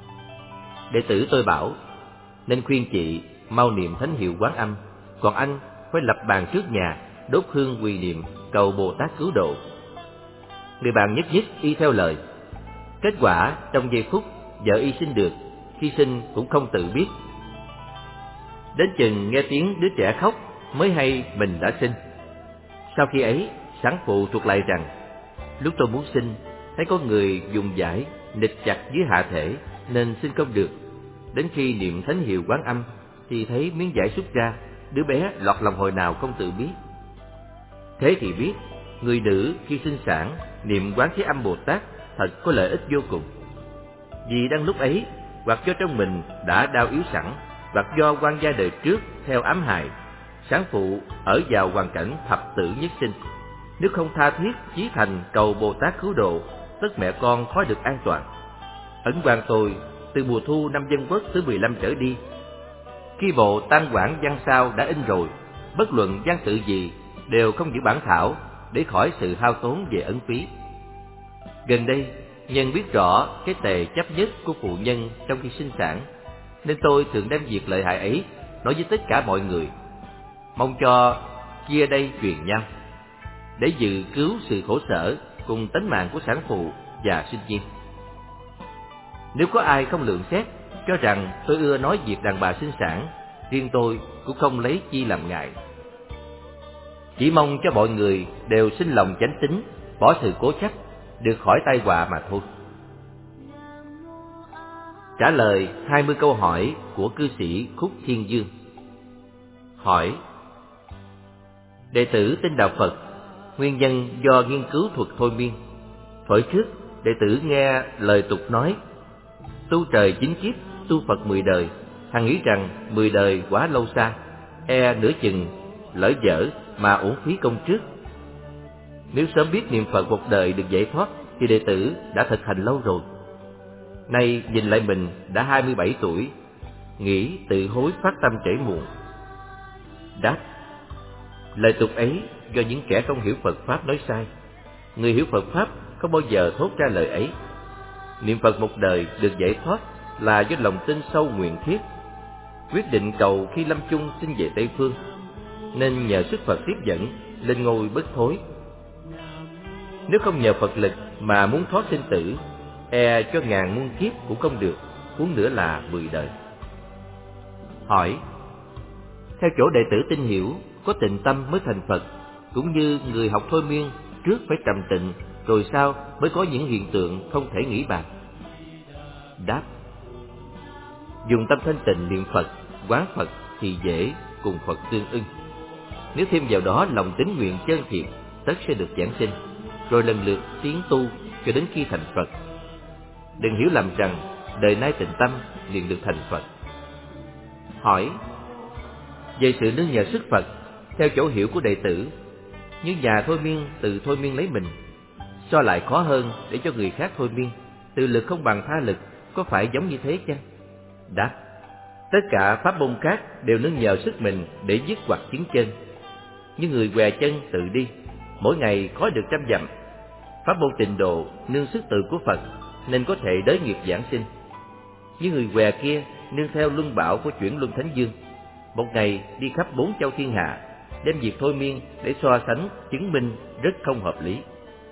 Đệ tử tôi bảo nên khuyên chị mau niệm thánh hiệu Quán Âm, còn anh phải lập bàn trước nhà, đốt hương quỳ niệm cầu Bồ Tát cứu độ. Người bạn nhất nhất y theo lời. Kết quả trong giây phút vợ y sinh được, khi sinh cũng không tự biết. Đến chừng nghe tiếng đứa trẻ khóc mới hay mình đã sinh. Sau khi ấy, sản phụ thuật lại rằng lúc tôi muốn sinh, thấy có người dùng dải nịt chặt dưới hạ thể nên sinh không được. Đến khi niệm thánh hiệu Quán Âm thì thấy miếng vải xuất ra, đứa bé lọt lòng hồi nào không tự biết. Thế thì biết người nữ khi sinh sản niệm Quán Thế Âm Bồ Tát thật có lợi ích vô cùng. Vì đang lúc ấy, hoặc do trong mình đã đau yếu sẵn, hoặc do quan gia đời trước theo ám hại, sản phụ ở vào hoàn cảnh thập tử nhất sinh. Nếu không tha thiết chí thành cầu Bồ Tát cứu độ, tất mẹ con khó được an toàn. Ấn quan tôi từ mùa thu năm Dân Quốc thứ mười lăm trở đi, khi bộ Tam Quảng văn sao đã in rồi, bất luận văn tự gì đều không giữ bản thảo để khỏi sự hao tốn về ấn phí. Gần đây, nhân biết rõ cái tệ chấp nhất của phụ nhân trong khi sinh sản, nên tôi thường đem việc lợi hại ấy nói với tất cả mọi người, mong cho chia đây truyền nhau, để dự cứu sự khổ sở cùng tính mạng của sản phụ và sinh viên. Nếu có ai không lượng xét, cho rằng tôi ưa nói việc đàn bà sinh sản, riêng tôi cũng không lấy chi làm ngại. Chỉ mong cho mọi người đều sinh lòng chánh tín, bỏ sự cố chấp, được khỏi tai họa mà thôi. Trả lời hai mươi câu hỏi của cư sĩ Khúc Thiên Dương. Hỏi: đệ tử tin đạo Phật, nguyên nhân do nghiên cứu thuật thôi miên. Thuở trước, đệ tử nghe lời tục nói tu trời chín kiếp, tu Phật mười đời, hằng nghĩ rằng mười đời quá lâu xa, e nửa chừng lỡ dở mà uổng phí công trước. Nếu sớm biết niệm Phật một đời được giải thoát thì đệ tử đã thực hành lâu rồi. Nay nhìn lại mình đã hai mươi bảy tuổi, nghĩ tự hối phát tâm trễ muộn. Đáp: lời tục ấy do những kẻ không hiểu Phật Pháp nói sai. Người hiểu Phật Pháp không bao giờ thốt ra lời ấy. Niệm Phật một đời được giải thoát là do lòng tin sâu nguyện thiết, quyết định cầu khi lâm chung xin về Tây Phương, nên nhờ sức Phật tiếp dẫn lên ngôi bất thối. Nếu không nhờ Phật lực mà muốn thoát sinh tử, e cho ngàn muôn kiếp cũng không được, huống nữa là mười đời. Hỏi: theo chỗ đệ tử tin hiểu, có tịnh tâm mới thành Phật, cũng như người học thôi miên trước phải trầm tịnh, rồi sau mới có những hiện tượng không thể nghĩ bàn. Đáp: dùng tâm thanh tịnh niệm Phật, quán Phật thì dễ cùng Phật tương ưng. Nếu thêm vào đó lòng tín nguyện chân thiện, tất sẽ được giảng sinh, rồi lần lượt tiến tu cho đến khi thành Phật. Đừng hiểu lầm rằng đời nay tịnh tâm liền được thành Phật. Hỏi: về sự nương nhờ sức Phật, theo chỗ hiểu của đệ tử, như nhà thôi miên tự thôi miên lấy mình, so lại khó hơn để cho người khác thôi miên, tự lực không bằng tha lực, có phải giống như thế chăng? Đáp: tất cả pháp môn khác đều nương nhờ sức mình để dứt hoặc chứng chân. Như người què chân tự đi, mỗi ngày khó được trăm dặm. Pháp môn tịnh độ nương sức tự của Phật, nên có thể đới nghiệp giảng sinh. Như người què kia nương theo luân bảo của chuyển luân thánh dương, một ngày đi khắp bốn châu thiên hạ, đem việc thôi miên để so sánh chứng minh rất không hợp lý.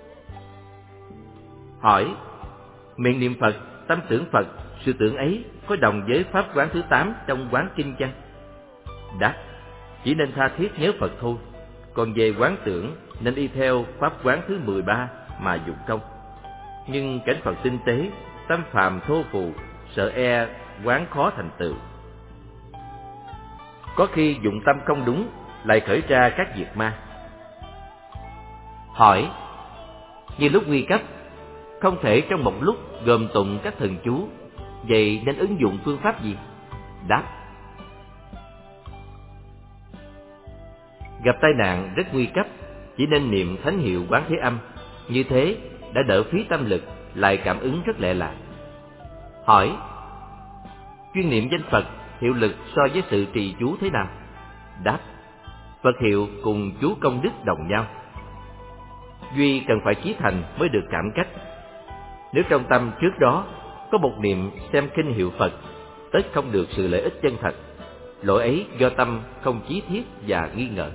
Hỏi: miệng niệm Phật, tâm tưởng Phật, sự tưởng ấy có đồng với pháp quán thứ tám trong quán kinh chăng? Đáp: chỉ nên tha thiết nhớ Phật thôi, Còn về quán tưởng nên y theo pháp quán thứ mười ba mà dụng công. Nhưng cảnh Phật tinh tế, tâm phàm thô phù, sợ e quán khó thành tựu. Có khi dụng tâm không đúng, lại khởi ra các việc ma. Hỏi: như lúc nguy cấp, không thể trong một lúc gồm tụng các thần chú, vậy nên ứng dụng phương pháp gì? Đáp: gặp tai nạn rất nguy cấp, chỉ nên niệm thánh hiệu Quán Thế Âm, như thế đã đỡ phí tâm lực, lại cảm ứng rất lẹ lạc. Hỏi: chuyên niệm danh Phật hiệu lực so với sự trì chú thế nào? Đáp: Phật hiệu cùng chú công đức đồng nhau. Duy cần phải chí thành mới được cảm cách. Nếu trong tâm trước đó có một niệm xem kinh hiệu Phật, tất không được sự lợi ích chân thật. Lỗi ấy do tâm không chí thiết và nghi ngờ.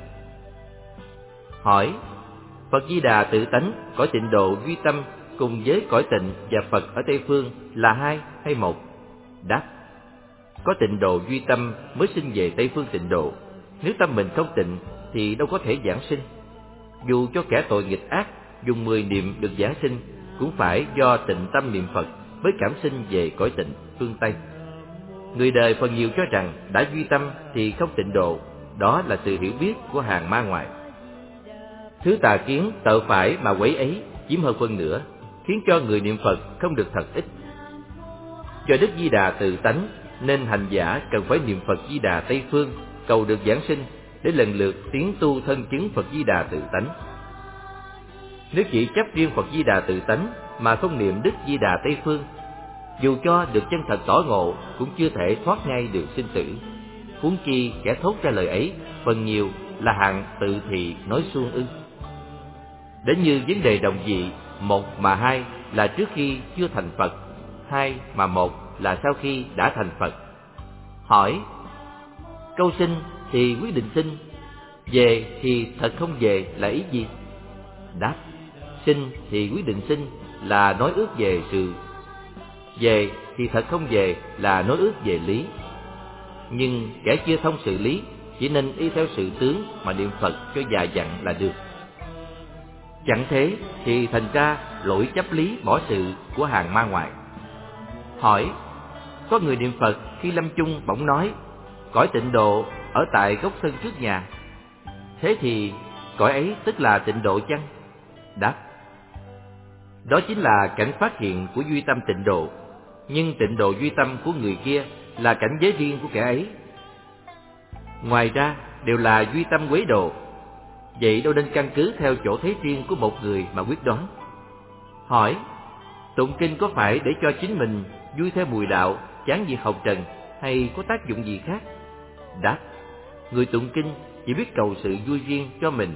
Hỏi: Phật Di Đà tự tánh cõi tịnh độ duy tâm cùng với cõi tịnh và Phật ở Tây Phương là hai hay một? Đáp: có tịnh độ duy tâm mới sinh về Tây Phương tịnh độ. Nếu tâm mình không tịnh thì đâu có thể giảng sinh. Dù cho kẻ tội nghịch ác dùng mười niệm được giảng sinh, cũng phải do tịnh tâm niệm Phật mới cảm sinh về cõi tịnh phương Tây. Người đời phần nhiều cho rằng đã duy tâm thì không tịnh độ, đó là sự hiểu biết của hàng ma ngoại. Thứ tà kiến tợ phải mà quấy ấy chiếm hơn phân nửa, khiến cho người niệm Phật không được thật ích. Do Đức Di Đà tự tánh nên hành giả cần phải niệm Phật Di Đà Tây Phương, cầu được giảng sinh, để lần lượt tiến tu thân chứng Phật Di Đà tự tánh. Nếu chỉ chấp riêng Phật Di Đà tự tánh mà không niệm Đức Di Đà Tây Phương, dù cho được chân thật tỏ ngộ cũng chưa thể thoát ngay được sinh tử. Huống chi kẻ thốt ra lời ấy phần nhiều là hạng tự thị nói suông ư. Đến như vấn đề đồng dị, một mà hai là trước khi chưa thành Phật, hai mà một là sau khi đã thành Phật. Hỏi: câu sinh thì quyết định sinh, về thì thật không về là ý gì? Đáp: sinh thì quyết định sinh là nói ước về sự, về thì thật không về là nói ước về lý. Nhưng kẻ chưa thông sự lý chỉ nên y theo sự tướng mà niệm Phật cho già dặn là được. Chẳng thế thì thành ra lỗi chấp lý bỏ sự của hàng ma ngoại. Hỏi: có người niệm Phật khi lâm chung bỗng nói cõi tịnh độ ở tại góc sân trước nhà, thế thì cõi ấy tức là tịnh độ chăng? Đáp: đó chính là cảnh phát hiện của duy tâm tịnh độ, nhưng tịnh độ duy tâm của người kia là cảnh giới riêng của kẻ ấy. Ngoài ra đều là duy tâm quấy độ, vậy đâu nên căn cứ theo chỗ thấy riêng của một người mà quyết đoán. Hỏi: tụng kinh có phải để cho chính mình vui theo mùi đạo, chán việc hồng trần, hay có tác dụng gì khác? Đáp: người tụng kinh chỉ biết cầu sự vui riêng cho mình.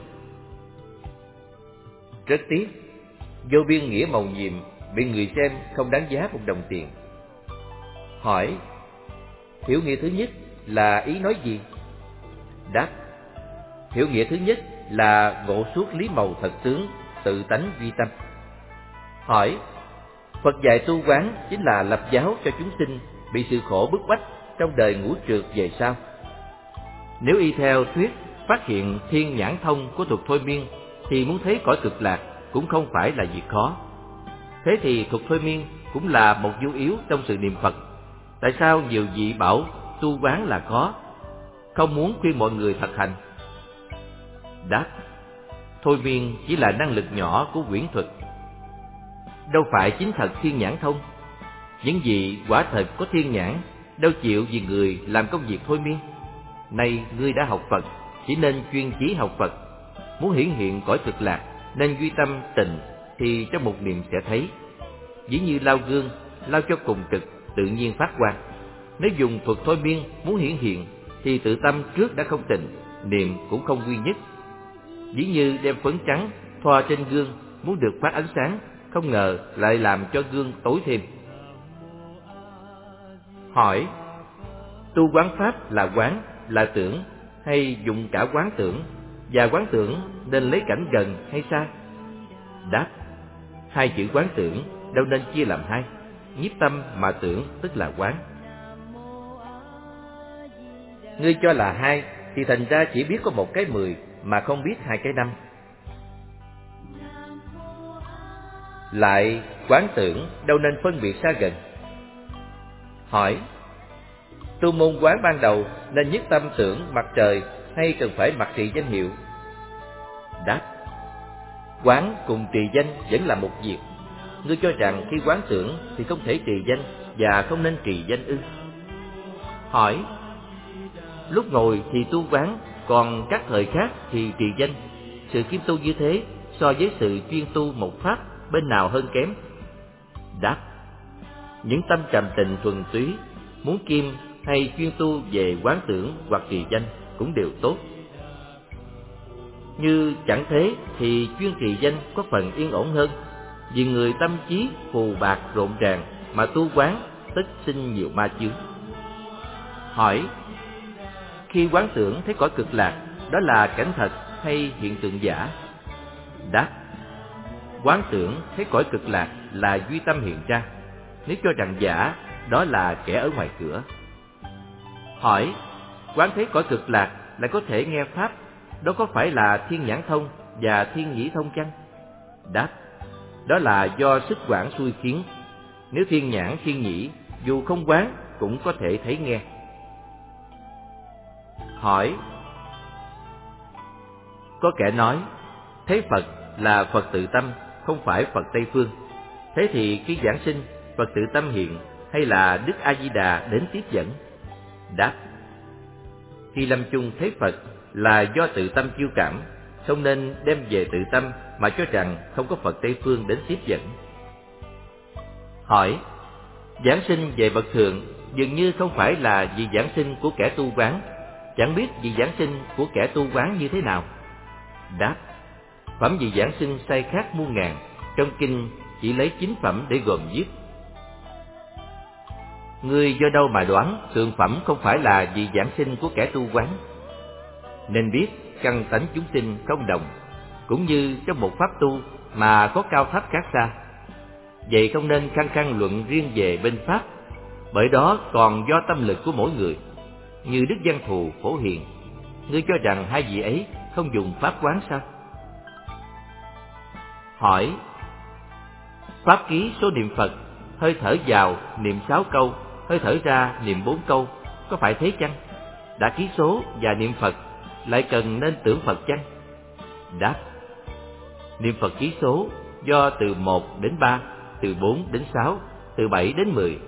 Rất tiếc, vô biên nghĩa mầu nhiệm bị người xem không đáng giá một đồng tiền. Hỏi: hiểu nghĩa thứ nhất là ý nói gì? Đáp: hiểu nghĩa thứ nhất là ngộ suốt lý màu thật tướng, tự tánh duy tâm. Hỏi: Phật dạy tu quán chính là lập giáo cho chúng sinh bị sự khổ bức bách trong đời ngũ trượt về sau. Nếu y theo thuyết phát hiện thiên nhãn thông của thuật thôi miên, thì muốn thấy cõi cực lạc cũng không phải là việc khó. Thế thì thuật thôi miên cũng là một dấu yếu trong sự niệm Phật. Tại sao nhiều vị bảo tu quán là khó, không muốn khuyên mọi người thực hành? Đáp: thôi miên chỉ là năng lực nhỏ của quyển thuật, đâu phải chính thật thiên nhãn thông. Những vị quả thật có thiên nhãn đâu chịu vì người làm công việc thôi miên. Nay ngươi đã học Phật, chỉ nên chuyên chí học Phật. Muốn hiển hiện cõi cực lạc nên duy tâm tịnh, thì trong một niệm sẽ thấy. Dĩ như lau gương, lau cho cùng cực, tự nhiên phát quang. Nếu dùng thuật thôi miên muốn hiển hiện, thì tự tâm trước đã không tịnh, niệm cũng không duy nhất. Dĩ như đem phấn trắng thoa trên gương, muốn được phát ánh sáng, không ngờ lại làm cho gương tối thêm. Hỏi: tu quán pháp là quán, là tưởng, hay dùng cả quán tưởng, và quán tưởng nên lấy cảnh gần hay xa? Đáp: hai chữ quán tưởng đâu nên chia làm hai, nhiếp tâm mà tưởng tức là quán. Ngươi cho là hai thì thành ra chỉ biết có một cái mười, mà không biết hai cái năm. Lại quán tưởng đâu nên phân biệt xa gần. Hỏi: tu môn quán ban đầu nên nhất tâm tưởng mặt trời hay cần phải mặc trì danh hiệu? Đáp: quán cùng trì danh vẫn là một việc. Ngươi cho rằng khi quán tưởng thì không thể trì danh và không nên trì danh ư? Hỏi: lúc ngồi thì tu quán, còn các thời khác thì trì danh. Sự kiêm tu như thế so với sự chuyên tu một pháp, bên nào hơn kém? Đáp: những tâm trầm tình thuần túy, muốn kiêm hay chuyên tu về quán tưởng hoặc trì danh cũng đều tốt. Như chẳng thế thì chuyên trì danh có phần yên ổn hơn, vì người tâm trí phù bạc rộn ràng mà tu quán tất sinh nhiều ma chướng. Hỏi: khi quán tưởng thấy cõi cực lạc, đó là cảnh thật hay hiện tượng giả? Đáp: quán tưởng thấy cõi cực lạc là duy tâm hiện ra. Nếu cho rằng giả, đó là kẻ ở ngoài cửa. Hỏi: quán thấy cõi cực lạc lại có thể nghe pháp, đó có phải là thiên nhãn thông và thiên nhĩ thông chăng? Đáp: đó là do sức quán xui khiến. Nếu thiên nhãn thiên nhĩ dù không quán cũng có thể thấy nghe. Hỏi: có kẻ nói thấy Phật là Phật tự tâm, không phải Phật Tây Phương. Thế thì khi giảng sinh, Phật tự tâm hiện hay là Đức A Di Đà đến tiếp dẫn? Đáp: khi lâm chung thấy Phật là do tự tâm chiêu cảm, không nên đem về tự tâm mà cho rằng không có Phật Tây Phương đến tiếp dẫn. Hỏi: giảng sinh về bậc thượng dường như không phải là vì giảng sinh của kẻ tu quán, chẳng biết vì giảng sinh của kẻ tu quán như thế nào? Đáp: phẩm vì giảng sinh sai khác muôn ngàn, trong kinh chỉ lấy chín phẩm để gồm viết. Ngươi do đâu mà đoán thượng phẩm không phải là vì giảng sinh của kẻ tu quán? Nên biết căn tánh chúng sinh không đồng, cũng như trong một pháp tu mà có cao thấp khác xa. Vậy không nên khăng khăng luận riêng về bên pháp, bởi đó còn do tâm lực của mỗi người. Như Đức Văn Thù, Phổ Hiền, ngươi cho rằng hai vị ấy không dùng pháp quán sao? Hỏi: pháp ký số niệm Phật, hơi thở vào niệm sáu câu, hơi thở ra niệm bốn câu, có phải thế chăng? Đã ký số và niệm Phật, lại cần nên tưởng Phật chăng? Đáp: niệm Phật ký số do từ một đến ba, từ bốn đến sáu, từ bảy đến mười.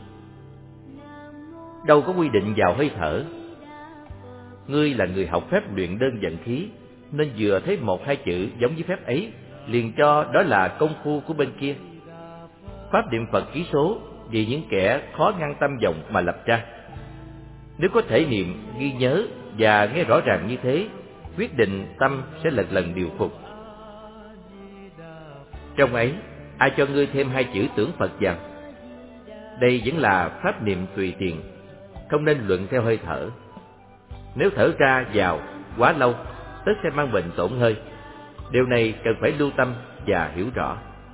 Đâu có quy định vào hơi thở. Ngươi là người học phép luyện đơn vận khí, nên vừa thấy một hai chữ giống với phép ấy, liền cho đó là công phu của bên kia. Pháp niệm Phật ký số vì những kẻ khó ngăn tâm vọng mà lập ra. Nếu có thể niệm, ghi nhớ và nghe rõ ràng như thế, quyết định tâm sẽ lần lần điều phục. Trong ấy, ai cho ngươi thêm hai chữ tưởng Phật vào? Đây vẫn là pháp niệm tùy tiện, không nên luận theo hơi thở. Nếu thở ra vào quá lâu, tất sẽ mang bệnh tổn hơi. Điều này cần phải lưu tâm và hiểu rõ.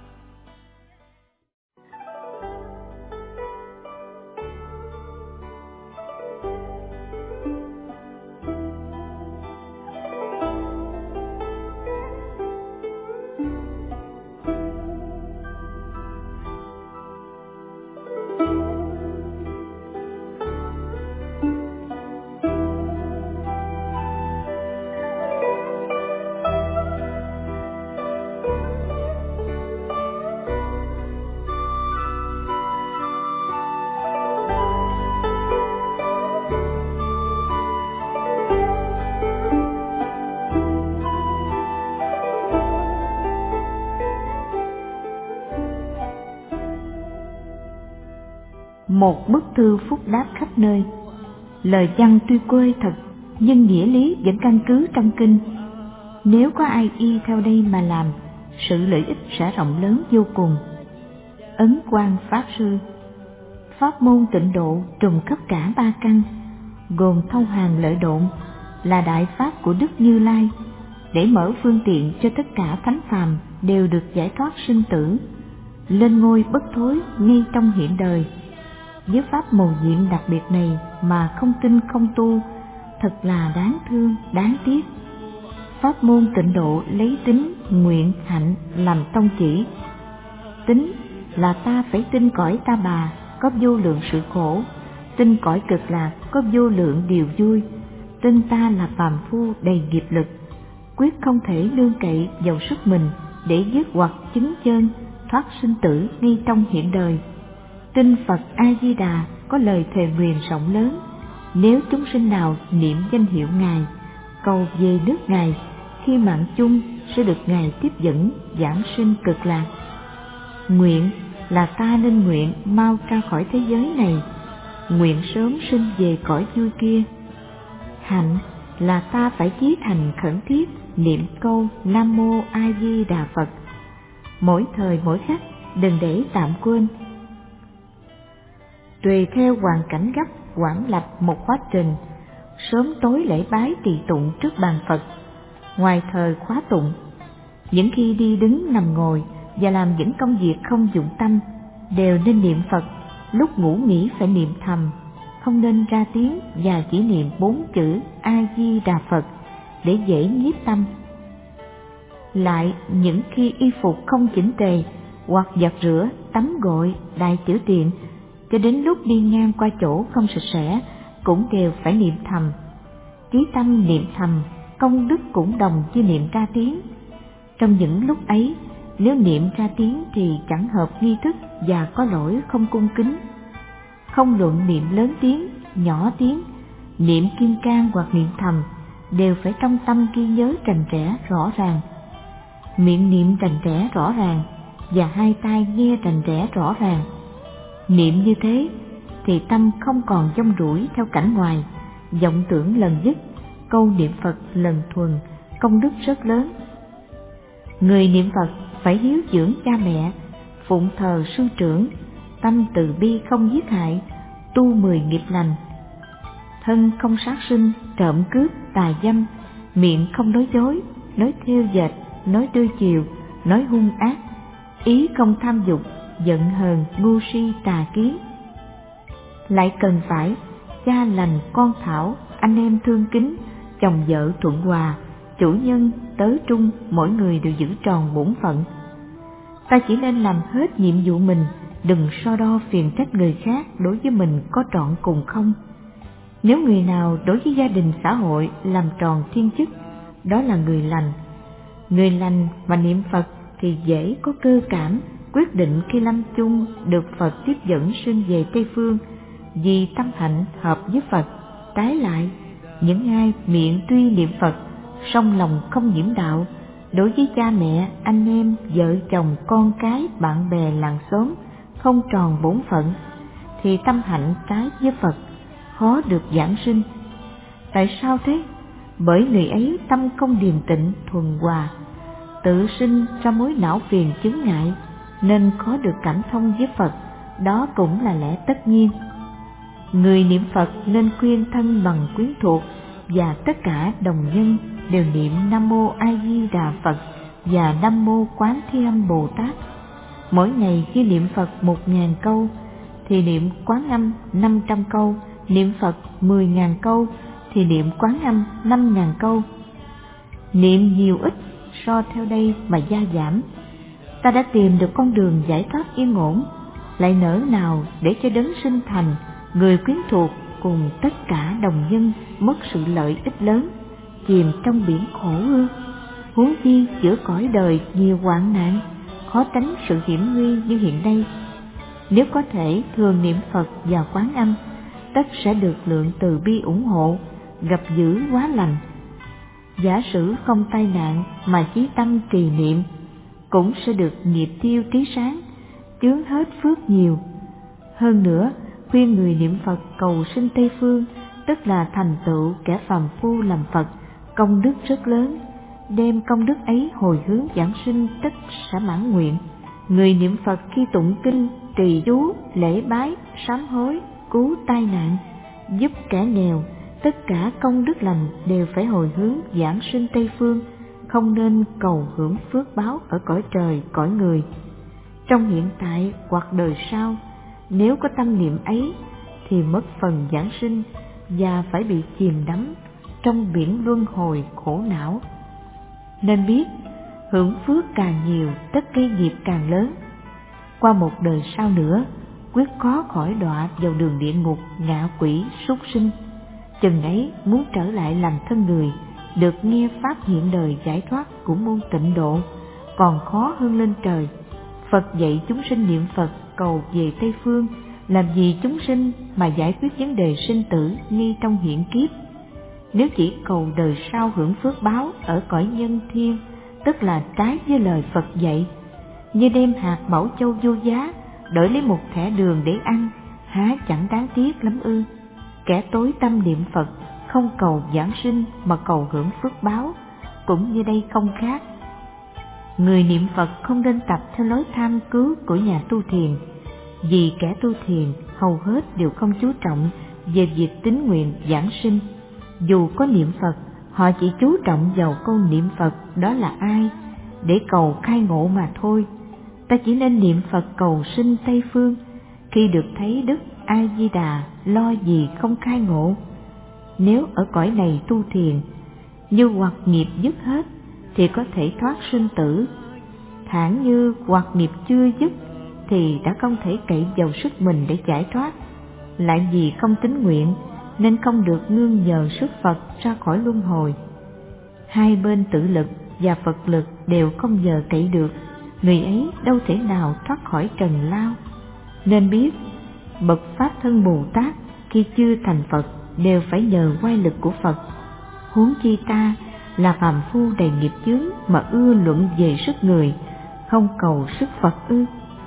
Một bức thư phúc đáp khắp nơi. Lời văn tuy quê thật, nhưng nghĩa lý vẫn căn cứ trong kinh. Nếu có ai y theo đây mà làm, sự lợi ích sẽ rộng lớn vô cùng. Ấn Quang Pháp Sư. Pháp môn tịnh độ trùng khắp cả ba căn, gồm thâu hàng lợi độn, là đại pháp của Đức Như Lai, để mở phương tiện cho tất cả thánh phàm đều được giải thoát sinh tử, lên ngôi bất thối ngay trong hiện đời. Với pháp mầu nhiệm đặc biệt này mà không tin không tu, thật là đáng thương, đáng tiếc. Pháp môn Tịnh độ lấy tính, nguyện, hạnh làm tông chỉ. Tính là ta phải tin cõi Ta Bà có vô lượng sự khổ, tin cõi Cực Lạc có vô lượng điều vui, tin ta là phàm phu đầy nghiệp lực, quyết không thể nương cậy vào sức mình để dứt hoặc chứng chân, thoát sinh tử ngay trong hiện đời. Tin Phật A Di Đà có lời thề nguyền rộng lớn, nếu chúng sinh nào niệm danh hiệu Ngài, cầu về nước Ngài, khi mạng chung sẽ được Ngài tiếp dẫn giảng sinh Cực Lạc. Nguyện là ta nên nguyện mau ra khỏi thế giới này, nguyện sớm sinh về cõi vui kia. Hạnh là ta phải chí thành khẩn thiết niệm câu Nam Mô A Di Đà Phật, mỗi thời mỗi khắc đừng để tạm quên. Tùy theo hoàn cảnh gấp quản lập một quá trình, sớm tối lễ bái trì tụng trước bàn Phật, ngoài thời khóa tụng. Những khi đi đứng nằm ngồi và làm những công việc không dụng tâm đều nên niệm Phật, lúc ngủ nghỉ phải niệm thầm, không nên ra tiếng và chỉ niệm bốn chữ A Di Đà Phật để dễ nhiếp tâm. Lại những khi y phục không chỉnh tề hoặc giặt rửa, tắm gội, đại tiểu tiện, cho đến lúc đi ngang qua chỗ không sạch sẽ cũng đều phải niệm thầm. Chí tâm niệm thầm, công đức cũng đồng như niệm ra tiếng. Trong những lúc ấy, nếu niệm ra tiếng thì chẳng hợp nghi thức và có lỗi không cung kính. Không luận niệm lớn tiếng, nhỏ tiếng, niệm kim cang hoặc niệm thầm đều phải trong tâm ghi nhớ rành rẽ rõ ràng. Miệng niệm rành rẽ rõ ràng và hai tai nghe rành rẽ rõ ràng. Niệm như thế thì tâm không còn dông rủi theo cảnh ngoài, vọng tưởng lần dứt, câu niệm Phật lần thuần, công đức rất lớn. Người niệm Phật phải hiếu dưỡng cha mẹ, phụng thờ sư trưởng, tâm từ bi không giết hại, tu mười nghiệp lành, thân không sát sinh, trộm cướp, tà dâm, miệng không nói dối, nói thêu dệt, nói đôi chiều, nói hung ác, ý không tham dục, giận hờn, ngu si, tà kiến. Lại cần phải cha lành, con thảo, anh em thương kính, chồng vợ thuận hòa, chủ nhân, tớ trung, mỗi người đều giữ tròn bổn phận. Ta chỉ nên làm hết nhiệm vụ mình, đừng so đo phiền trách người khác đối với mình có trọn cùng không. Nếu người nào đối với gia đình xã hội làm tròn thiên chức, đó là người lành. Người lành mà niệm Phật thì dễ có cơ cảm, quyết định khi lâm chung được Phật tiếp dẫn sinh về Tây Phương, vì tâm hạnh hợp với Phật. Trái lại, những ai miệng tuy niệm Phật, song lòng không nhiễm đạo, đối với cha mẹ, anh em, vợ chồng, con cái, bạn bè, làng xóm không tròn bổn phận, thì tâm hạnh trái với Phật, khó được giảng sinh. Tại sao thế? Bởi người ấy tâm không điềm tịnh, thuần hòa, tự sinh ra mối não phiền chướng ngại, nên khó được cảm thông với Phật, đó cũng là lẽ tất nhiên. Người niệm Phật nên khuyên thân bằng quyến thuộc và tất cả đồng nhân đều niệm Nam Mô A Di Đà Phật và Nam Mô Quán Thế Âm Bồ Tát. Mỗi ngày khi niệm Phật một ngàn câu thì niệm Quán Âm năm trăm câu, niệm Phật mười ngàn câu thì niệm Quán Âm năm ngàn câu. Niệm nhiều ít so theo đây mà gia giảm. Ta đã tìm được con đường giải thoát yên ổn, lại nỡ nào để cho đấng sinh thành, người quyến thuộc cùng tất cả đồng nhân mất sự lợi ích lớn, chìm trong biển khổ ư? Huống chi giữa cõi đời nhiều hoạn nạn, khó tránh sự hiểm nguy như hiện nay. Nếu có thể thường niệm Phật và Quán Âm, tất sẽ được lượng từ bi ủng hộ, gặp dữ hóa lành. Giả sử không tai nạn mà chí tâm trì niệm, cũng sẽ được nghiệp tiêu trí sáng, chướng hết phước nhiều. Hơn nữa, khuyên người niệm Phật cầu sinh Tây Phương, tức là thành tựu kẻ phàm phu làm Phật, công đức rất lớn. Đem công đức ấy hồi hướng giảng sinh, tất sẽ mãn nguyện. Người niệm Phật khi tụng kinh, trì chú, lễ bái, sám hối, cứu tai nạn, giúp kẻ nghèo, tất cả công đức lành đều phải hồi hướng giảng sinh Tây Phương, không nên cầu hưởng phước báo ở cõi trời, cõi người. Trong hiện tại hoặc đời sau, nếu có tâm niệm ấy thì mất phần giảng sinh và phải bị chìm đắm trong biển luân hồi khổ não. Nên biết, hưởng phước càng nhiều, tất gây nghiệp càng lớn. Qua một đời sau nữa, quyết khó khỏi đọa vào đường địa ngục, ngạ quỷ, súc sinh. Chừng ấy muốn trở lại làm thân người, được nghe pháp hiện đời giải thoát của môn Tịnh Độ, còn khó hơn lên trời. Phật dạy chúng sinh niệm Phật cầu về Tây Phương, làm gì chúng sinh mà giải quyết vấn đề sinh tử ngay trong hiện kiếp. Nếu chỉ cầu đời sau hưởng phước báo ở cõi nhân thiên, tức là trái với lời Phật dạy, như đem hạt bảo châu vô giá đổi lấy một thẻ đường để ăn, há chẳng đáng tiếc lắm ư? Kẻ tối tâm niệm Phật, không cầu giảng sinh mà cầu hưởng phước báo, cũng như đây không khác. Người niệm Phật không nên tập theo lối tham cứu của nhà tu thiền, vì kẻ tu thiền hầu hết đều không chú trọng về việc tín nguyện giảng sinh. Dù có niệm Phật, họ chỉ chú trọng vào câu niệm Phật đó là ai, để cầu khai ngộ mà thôi. Ta chỉ nên niệm Phật cầu sinh Tây Phương, khi được thấy Đức A Di Đà lo gì không khai ngộ. Nếu ở cõi này tu thiền, như hoặc nghiệp dứt hết thì có thể thoát sinh tử, thản như hoặc nghiệp chưa dứt thì đã không thể cậy vào sức mình để giải thoát. Lại vì không tín nguyện nên không được nương nhờ sức Phật ra khỏi luân hồi. Hai bên tự lực và Phật lực đều không nhờ cậy được, người ấy đâu thể nào thoát khỏi trần lao. Nên biết, bậc Pháp Thân Bồ Tát khi chưa thành Phật đều phải nhờ oai lực của Phật. Huống chi ta là phàm phu đầy nghiệp chướng mà ưa luận về sức người, không cầu sức Phật ư?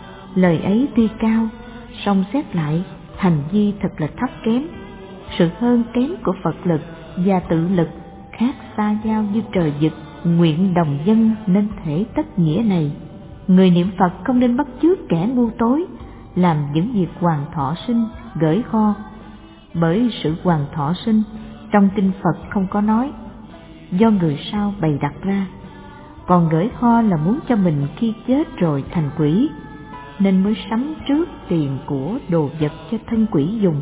Lời ấy tuy cao, song xét lại hành vi thật là thấp kém. Sự hơn kém của Phật lực và tự lực khác xa nhau như trời vực, nguyện đồng dân nên thể tất nghĩa này. Người niệm Phật không nên bắt chước kẻ ngu tối, làm những việc hoàn thọ sinh, gởi kho. Bởi sự hoàn thọ sinh trong kinh Phật không có nói, do người sau bày đặt ra. Còn gởi kho là muốn cho mình khi chết rồi thành quỷ, nên mới sắm trước tiền của đồ vật cho thân quỷ dùng.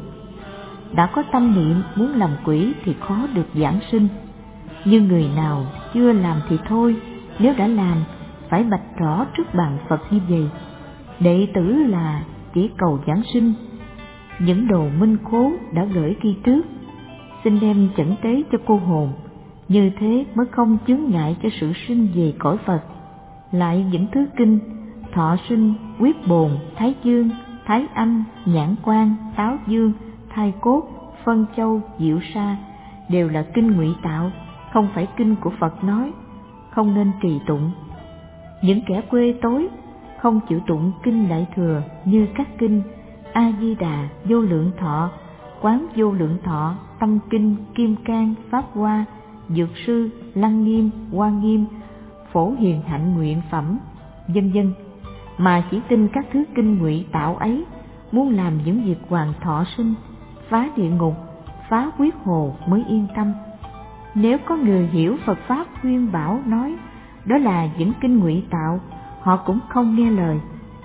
Đã có tâm niệm muốn làm quỷ thì khó được giảng sinh. Nhưng người nào chưa làm thì thôi, nếu đã làm phải bạch rõ trước bàn Phật như vậy. Đệ tử là chỉ cầu giảng sinh, những đồ minh khố đã gửi khi trước, xin đem chẩn tế cho cô hồn, như thế mới không chướng ngại cho sự sinh về cõi Phật. Lại những thứ kinh thọ sinh, quyết bồn, thái dương, thái âm, nhãn quan, táo dương, thai cốt, phân châu, diệu sa đều là kinh ngụy tạo, không phải kinh của Phật nói, không nên trì tụng. Những kẻ quê tối không chịu tụng kinh Đại Thừa như các kinh A Di Đà, Vô Lượng Thọ, Quán Vô Lượng Thọ, Tâm Kinh, Kim Cang, Pháp Hoa, Dược Sư, Lăng Nghiêm, Hoa Nghiêm, Phổ Hiền Hạnh Nguyện Phẩm, vân vân, mà chỉ tin các thứ kinh ngụy tạo ấy, muốn làm những việc hoàn thọ sinh, phá địa ngục, phá quyết hồ mới yên tâm. Nếu có người hiểu Phật Pháp khuyên bảo nói đó là những kinh ngụy tạo, họ cũng không nghe lời.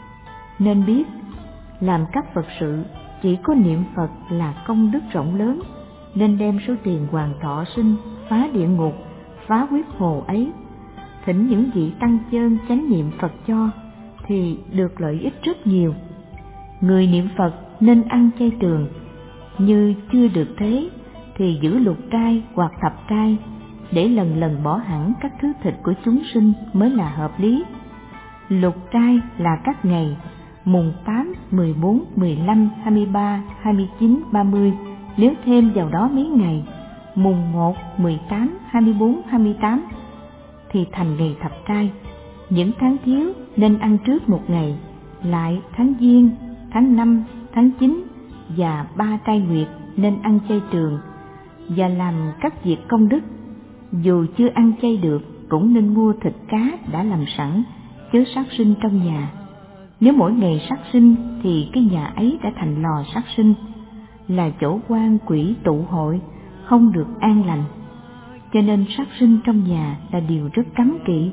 Nên biết, làm các Phật sự chỉ có niệm Phật là công đức rộng lớn, nên đem số tiền hoàn thọ sinh, phá địa ngục, phá quyết hồ ấy, thỉnh những vị tăng chơn chánh niệm Phật cho, thì được lợi ích rất nhiều. Người niệm Phật nên ăn chay trường, như chưa được thế thì giữ lục trai hoặc thập trai, để lần lần bỏ hẳn các thứ thịt của chúng sinh mới là hợp lý. Lục trai là các ngày mùng tám, mười bốn, mười lăm, hai mươi ba, hai mươi chín, ba mươi, nếu thêm vào đó mấy ngày mùng một, mười tám, hai mươi bốn, hai mươi tám thì thành ngày thập trai. Những tháng thiếu nên ăn trước một ngày, lại tháng Giêng, tháng năm, tháng chín và ba trai nguyệt nên ăn chay trường và làm các việc công đức. Dù chưa ăn chay được cũng nên mua thịt cá đã làm sẵn, chớ sát sinh trong nhà. Nếu mỗi ngày sát sinh thì cái nhà ấy đã thành lò sát sinh, là chỗ oan quỷ tụ hội, không được an lành. Cho nên sát sinh trong nhà là điều rất cấm kỵ.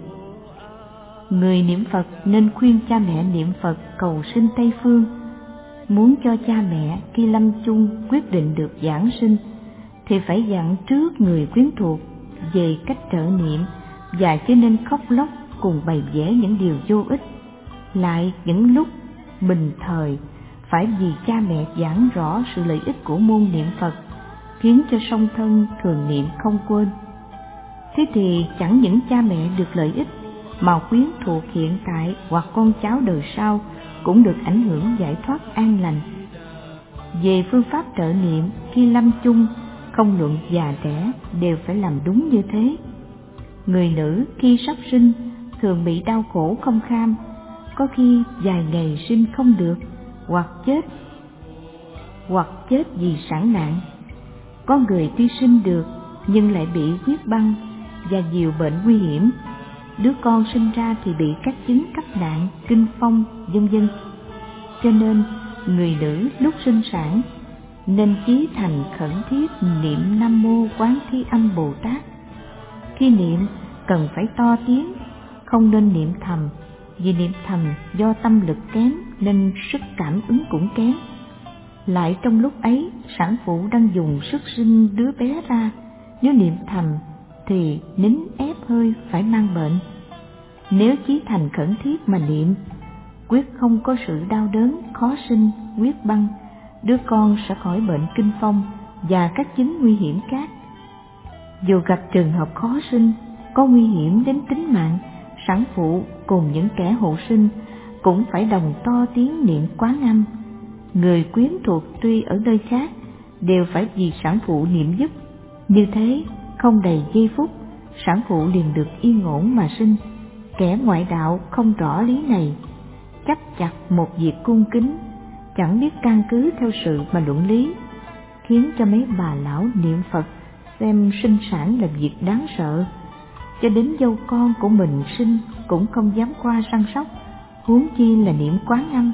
Người niệm Phật nên khuyên cha mẹ niệm Phật cầu sinh Tây Phương. Muốn cho cha mẹ khi lâm chung quyết định được giảng sinh thì phải dặn trước người quyến thuộc về cách trợ niệm và chớ nên khóc lóc cùng bày vẽ những điều vô ích. Lại những lúc bình thời phải vì cha mẹ giảng rõ sự lợi ích của môn niệm Phật, khiến cho song thân thường niệm không quên. Thế thì chẳng những cha mẹ được lợi ích, mà quyến thuộc hiện tại hoặc con cháu đời sau cũng được ảnh hưởng giải thoát an lành. Về phương pháp trợ niệm, khi lâm chung, không luận già trẻ đều phải làm đúng như thế. Người nữ khi sắp sinh thường bị đau khổ không kham, có khi vài ngày sinh không được, hoặc chết hoặc chết vì sản nạn. Có người tuy sinh được nhưng lại bị huyết băng và nhiều bệnh nguy hiểm. Đứa con sinh ra thì bị các chứng cấp nạn, kinh phong, vân vân. Cho nên người nữ lúc sinh sản nên chí thành khẩn thiết niệm Nam Mô Quán Thế Âm Bồ Tát. Khi niệm cần phải to tiếng, không nên niệm thầm, vì niệm thầm do tâm lực kém nên sức cảm ứng cũng kém. Lại trong lúc ấy, sản phụ đang dùng sức sinh đứa bé ra, nếu niệm thầm thì nín ép hơi phải mang bệnh. Nếu chí thành khẩn thiết mà niệm, quyết không có sự đau đớn, khó sinh, huyết băng, đứa con sẽ khỏi bệnh kinh phong và các chứng nguy hiểm khác. Dù gặp trường hợp khó sinh, có nguy hiểm đến tính mạng, sản phụ cùng những kẻ hộ sinh cũng phải đồng to tiếng niệm Quán Âm. Người quyến thuộc tuy ở nơi khác đều phải vì sản phụ niệm giúp. Như thế, không đầy giây phút, sản phụ liền được yên ổn mà sinh. Kẻ ngoại đạo không rõ lý này, chấp chặt một việc cung kính, chẳng biết căn cứ theo sự mà luận lý, khiến cho mấy bà lão niệm Phật xem sinh sản là việc đáng sợ, cho đến dâu con của mình sinh cũng không dám qua săn sóc, huống chi là niệm Quán Âm.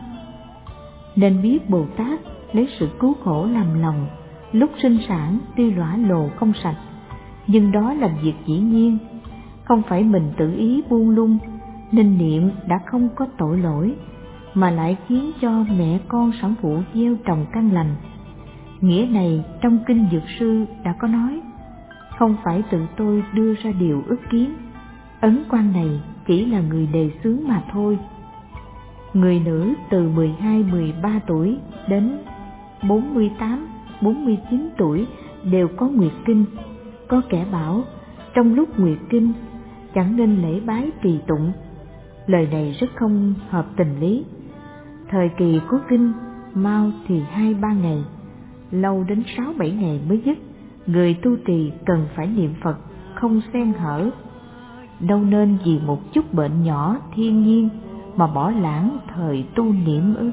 Nên biết Bồ Tát lấy sự cứu khổ làm lòng, lúc sinh sản tuy lõa lồ không sạch, nhưng đó là việc dĩ nhiên, không phải mình tự ý buông lung, nên niệm đã không có tội lỗi, mà lại khiến cho mẹ con sản phụ gieo trồng căn lành. Nghĩa này trong kinh Dược Sư đã có nói, không phải tự tôi đưa ra điều ước kiến, ấn quan này chỉ là người đề xướng mà thôi. Người nữ từ mười hai mười ba tuổi đến bốn mươi tám bốn mươi chín tuổi đều có nguyệt kinh. Có kẻ bảo trong lúc nguyệt kinh chẳng nên lễ bái trì tụng. Lời này rất không hợp tình lý. Thời kỳ của kinh mau thì hai ba ngày, lâu đến sáu bảy ngày mới dứt. Người tu trì cần phải niệm Phật không xen hở. Đâu nên vì một chút bệnh nhỏ thiên nhiên mà bỏ lãng thời tu niệm ư?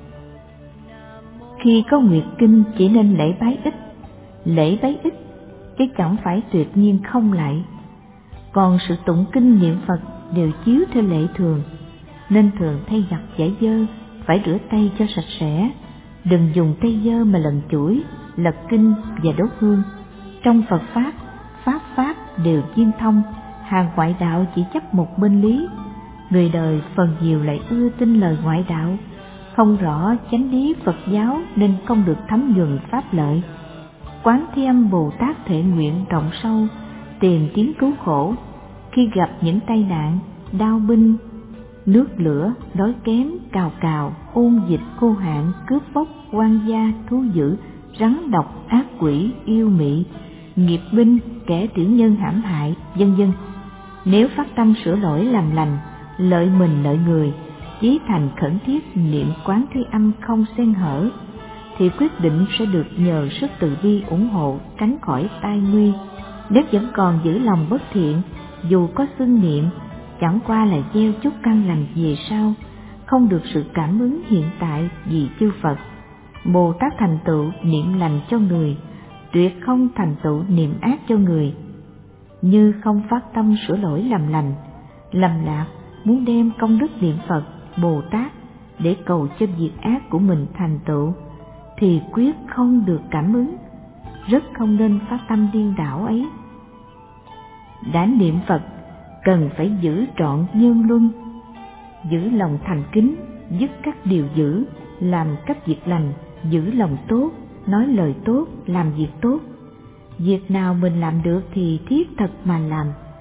Khi có nguyệt kinh chỉ nên lễ bái ít, lễ bái ít chứ chẳng phải tuyệt nhiên không lại. Còn sự tụng kinh niệm Phật đều chiếu theo lệ thường, nên thường thay giặt giải dơ, phải rửa tay cho sạch sẽ, đừng dùng tay dơ mà lần chuỗi, lật kinh và đốt hương. Trong Phật Pháp, Pháp Pháp đều viên thông, hàng ngoại đạo chỉ chấp một bên lý. Người đời phần nhiều lại ưa tin lời ngoại đạo, không rõ chánh lý Phật giáo nên không được thấm nhuần pháp lợi. Quán Thế Âm Bồ Tát thệ nguyện rộng sâu, tìm kiếm cứu khổ. Khi gặp những tai nạn, đau binh, nước lửa, đói kém, cào cào, ôn dịch, khô hạn, cướp bóc, hoang gia, thú dữ, rắn độc, ác quỷ, yêu mị, nghiệp binh, kẻ tiểu nhân hãm hại, vân vân. Nếu phát tâm sửa lỗi làm lành, lợi mình lợi người, chí thành khẩn thiết niệm Quán Thế Âm không xen hở, thì quyết định sẽ được nhờ sức từ bi ủng hộ tránh khỏi tai nguy. Nếu vẫn còn giữ lòng bất thiện, dù có xưng niệm, chẳng qua là gieo chút căn lành về sau, không được sự cảm ứng hiện tại vì chư Phật. Bồ Tát thành tựu niệm lành cho người, tuyệt không thành tựu niệm ác cho người. Như không phát tâm sửa lỗi làm lành, lầm lạc muốn đem công đức niệm Phật, Bồ Tát để cầu cho việc ác của mình thành tựu, thì quyết không được cảm ứng, rất không nên phát tâm điên đảo ấy. Đã niệm Phật cần phải giữ trọn nhân luân, giữ lòng thành kính, dứt các điều dữ, làm các việc lành, giữ lòng tốt, nói lời tốt, làm việc tốt. Việc nào mình làm được thì thiết thật mà làm,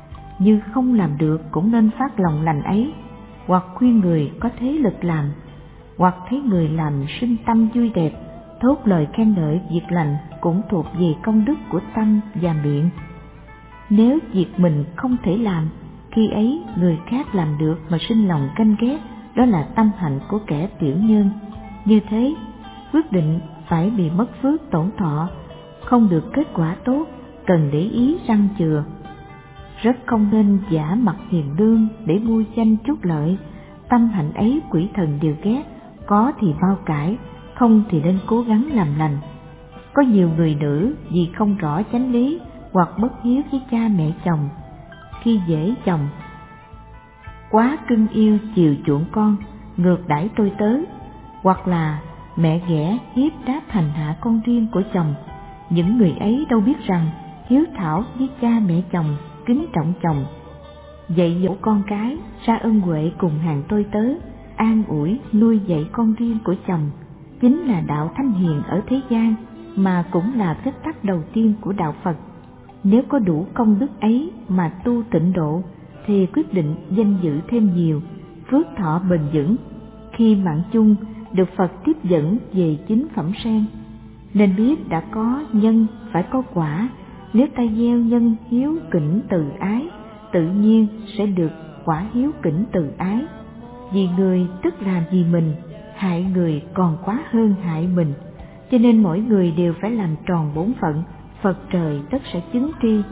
như không làm được cũng nên phát lòng lành ấy, hoặc khuyên người có thế lực làm, hoặc thấy người làm sinh tâm vui đẹp, thốt lời khen ngợi việc lành cũng thuộc về công đức của tâm và miệng. Nếu việc mình không thể làm, khi ấy người khác làm được mà sinh lòng ganh ghét, đó là tâm hạnh của kẻ tiểu nhân. Như thế, quyết định phải bị mất phước tổn thọ, không được kết quả tốt, cần để ý răn chừa. Rất không nên giả mặt hiền lương để mua danh chút lợi, tâm hạnh ấy quỷ thần đều ghét, có thì mau cải, không thì nên cố gắng làm lành. Có nhiều người nữ vì không rõ chánh lý hoặc bất hiếu với cha mẹ chồng, khi dễ chồng quá cưng yêu chiều chuộng con, ngược đãi tôi tớ, hoặc là mẹ ghẻ hiếp đáp hành hạ con riêng của chồng. Những người ấy đâu biết rằng hiếu thảo với cha mẹ chồng, kính trọng chồng, dạy dỗ con cái ra ân huệ cùng hàng tôi tớ, an ủi nuôi dạy con riêng của chồng, chính là đạo thanh hiền ở thế gian, mà cũng là phép tắc đầu tiên của đạo Phật. Nếu có đủ công đức ấy mà tu tịnh độ, thì quyết định danh dự thêm nhiều, phước thọ bền vững. Khi mạng chung được Phật tiếp dẫn về chính phẩm sen, nên biết đã có nhân phải có quả. Nếu ta gieo nhân hiếu kính từ ái, tự nhiên sẽ được quả hiếu kính từ ái. Vì người tức làm vì mình, hại người còn quá hơn hại mình. Cho nên mỗi người đều phải làm tròn bổn phận, Phật trời tất sẽ chứng tri.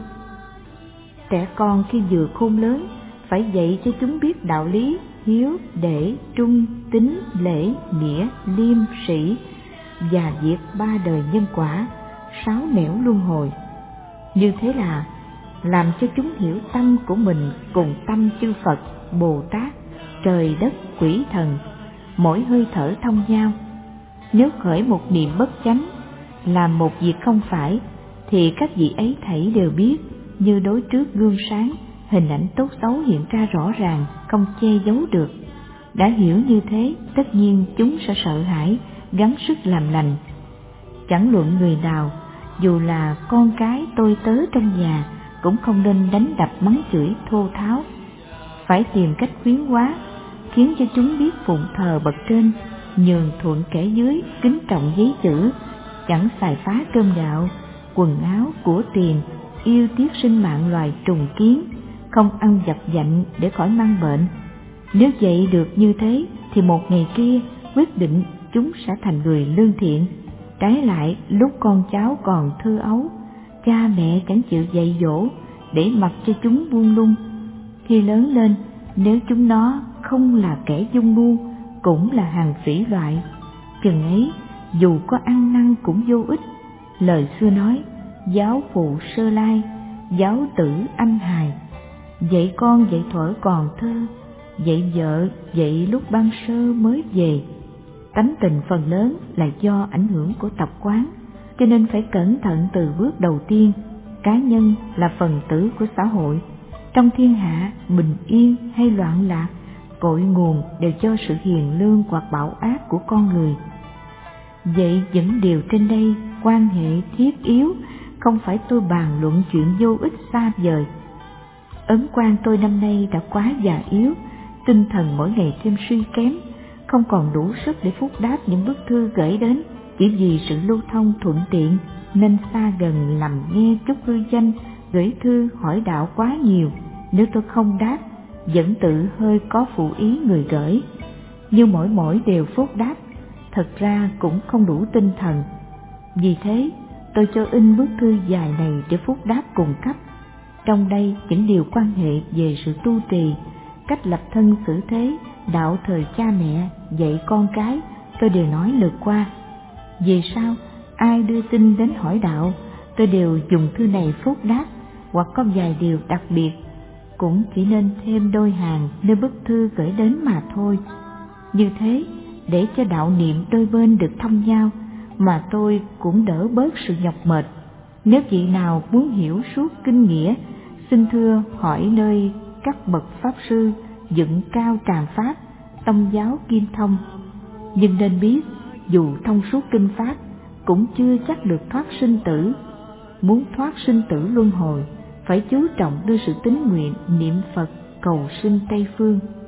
Trẻ con khi vừa khôn lớn, phải dạy cho chúng biết đạo lý hiếu, để, trung, tín, lễ, nghĩa, liêm, sĩ và việc ba đời nhân quả, sáu nẻo luân hồi. Như thế là làm cho chúng hiểu tâm của mình cùng tâm chư Phật, Bồ Tát, trời đất, quỷ thần, mỗi hơi thở thông nhau. Nếu khởi một niệm bất chánh, làm một việc không phải, thì các vị ấy thảy đều biết, như đối trước gương sáng, hình ảnh tốt xấu hiện ra rõ ràng, không che giấu được. Đã hiểu như thế, tất nhiên chúng sẽ sợ hãi, gắng sức làm lành. Chẳng luận người nào, dù là con cái tôi tớ trong nhà, cũng không nên đánh đập mắng chửi thô tháo. Phải tìm cách khuyến hóa, khiến cho chúng biết phụng thờ bậc trên, nhường thuận kẻ dưới, kính trọng giấy chữ, chẳng xài phá cơm gạo, quần áo, của tiền, yêu tiếc sinh mạng loài trùng kiến, không ăn vặt vạnh để khỏi mang bệnh. Nếu dạy được như thế, thì một ngày kia quyết định chúng sẽ thành người lương thiện. Trái lại, lúc con cháu còn thơ ấu, cha mẹ chẳng chịu dạy dỗ, để mặc cho chúng buông lung. Khi lớn lên, nếu chúng nó không là kẻ dung ngu, cũng là hàng phỉ loại, chừng ấy dù có ăn năn cũng vô ích. Lời xưa nói, giáo phụ sơ lai, giáo tử anh hài. Dạy con dạy thuở còn thơ, dạy vợ dạy lúc ban sơ mới về. Tánh tình phần lớn là do ảnh hưởng của tập quán, cho nên phải cẩn thận từ bước đầu tiên. Cá nhân là phần tử của xã hội. Trong thiên hạ, bình yên hay loạn lạc, cội nguồn đều do sự hiền lương hoặc bạo ác của con người. Vậy những điều trên đây quan hệ thiết yếu, không phải tôi bàn luận chuyện vô ích xa vời. Ấn quan tôi năm nay đã quá già yếu, tinh thần mỗi ngày thêm suy kém, không còn đủ sức để phúc đáp những bức thư gửi đến. Chỉ vì sự lưu thông thuận tiện nên xa gần làm nghe chút hư danh, gửi thư hỏi đạo quá nhiều. Nếu tôi không đáp, vẫn tự hơi có phụ ý người gửi. như mỗi mỗi đều phốt đáp, thật ra cũng không đủ tinh thần. Vì thế, tôi cho in bức thư dài này để phốt đáp cùng cấp. Trong đây những điều quan hệ về sự tu trì, cách lập thân xử thế, đạo thời cha mẹ, dạy con cái, tôi đều nói lượt qua. Vì sao ai đưa tin đến hỏi đạo, tôi đều dùng thư này phốt đáp, hoặc có vài điều đặc biệt, cũng chỉ nên thêm đôi hàng nơi bức thư gửi đến mà thôi. Như thế, để cho đạo niệm đôi bên được thông nhau, mà tôi cũng đỡ bớt sự nhọc mệt. Nếu vị nào muốn hiểu suốt kinh nghĩa, xin thưa hỏi nơi các bậc pháp sư dựng cao tràng pháp, tông giáo kim thông. Nhưng nên biết, dù thông suốt kinh pháp, cũng chưa chắc được thoát sinh tử. Muốn thoát sinh tử luân hồi, phải chú trọng đưa sự tín nguyện niệm Phật cầu sinh Tây phương.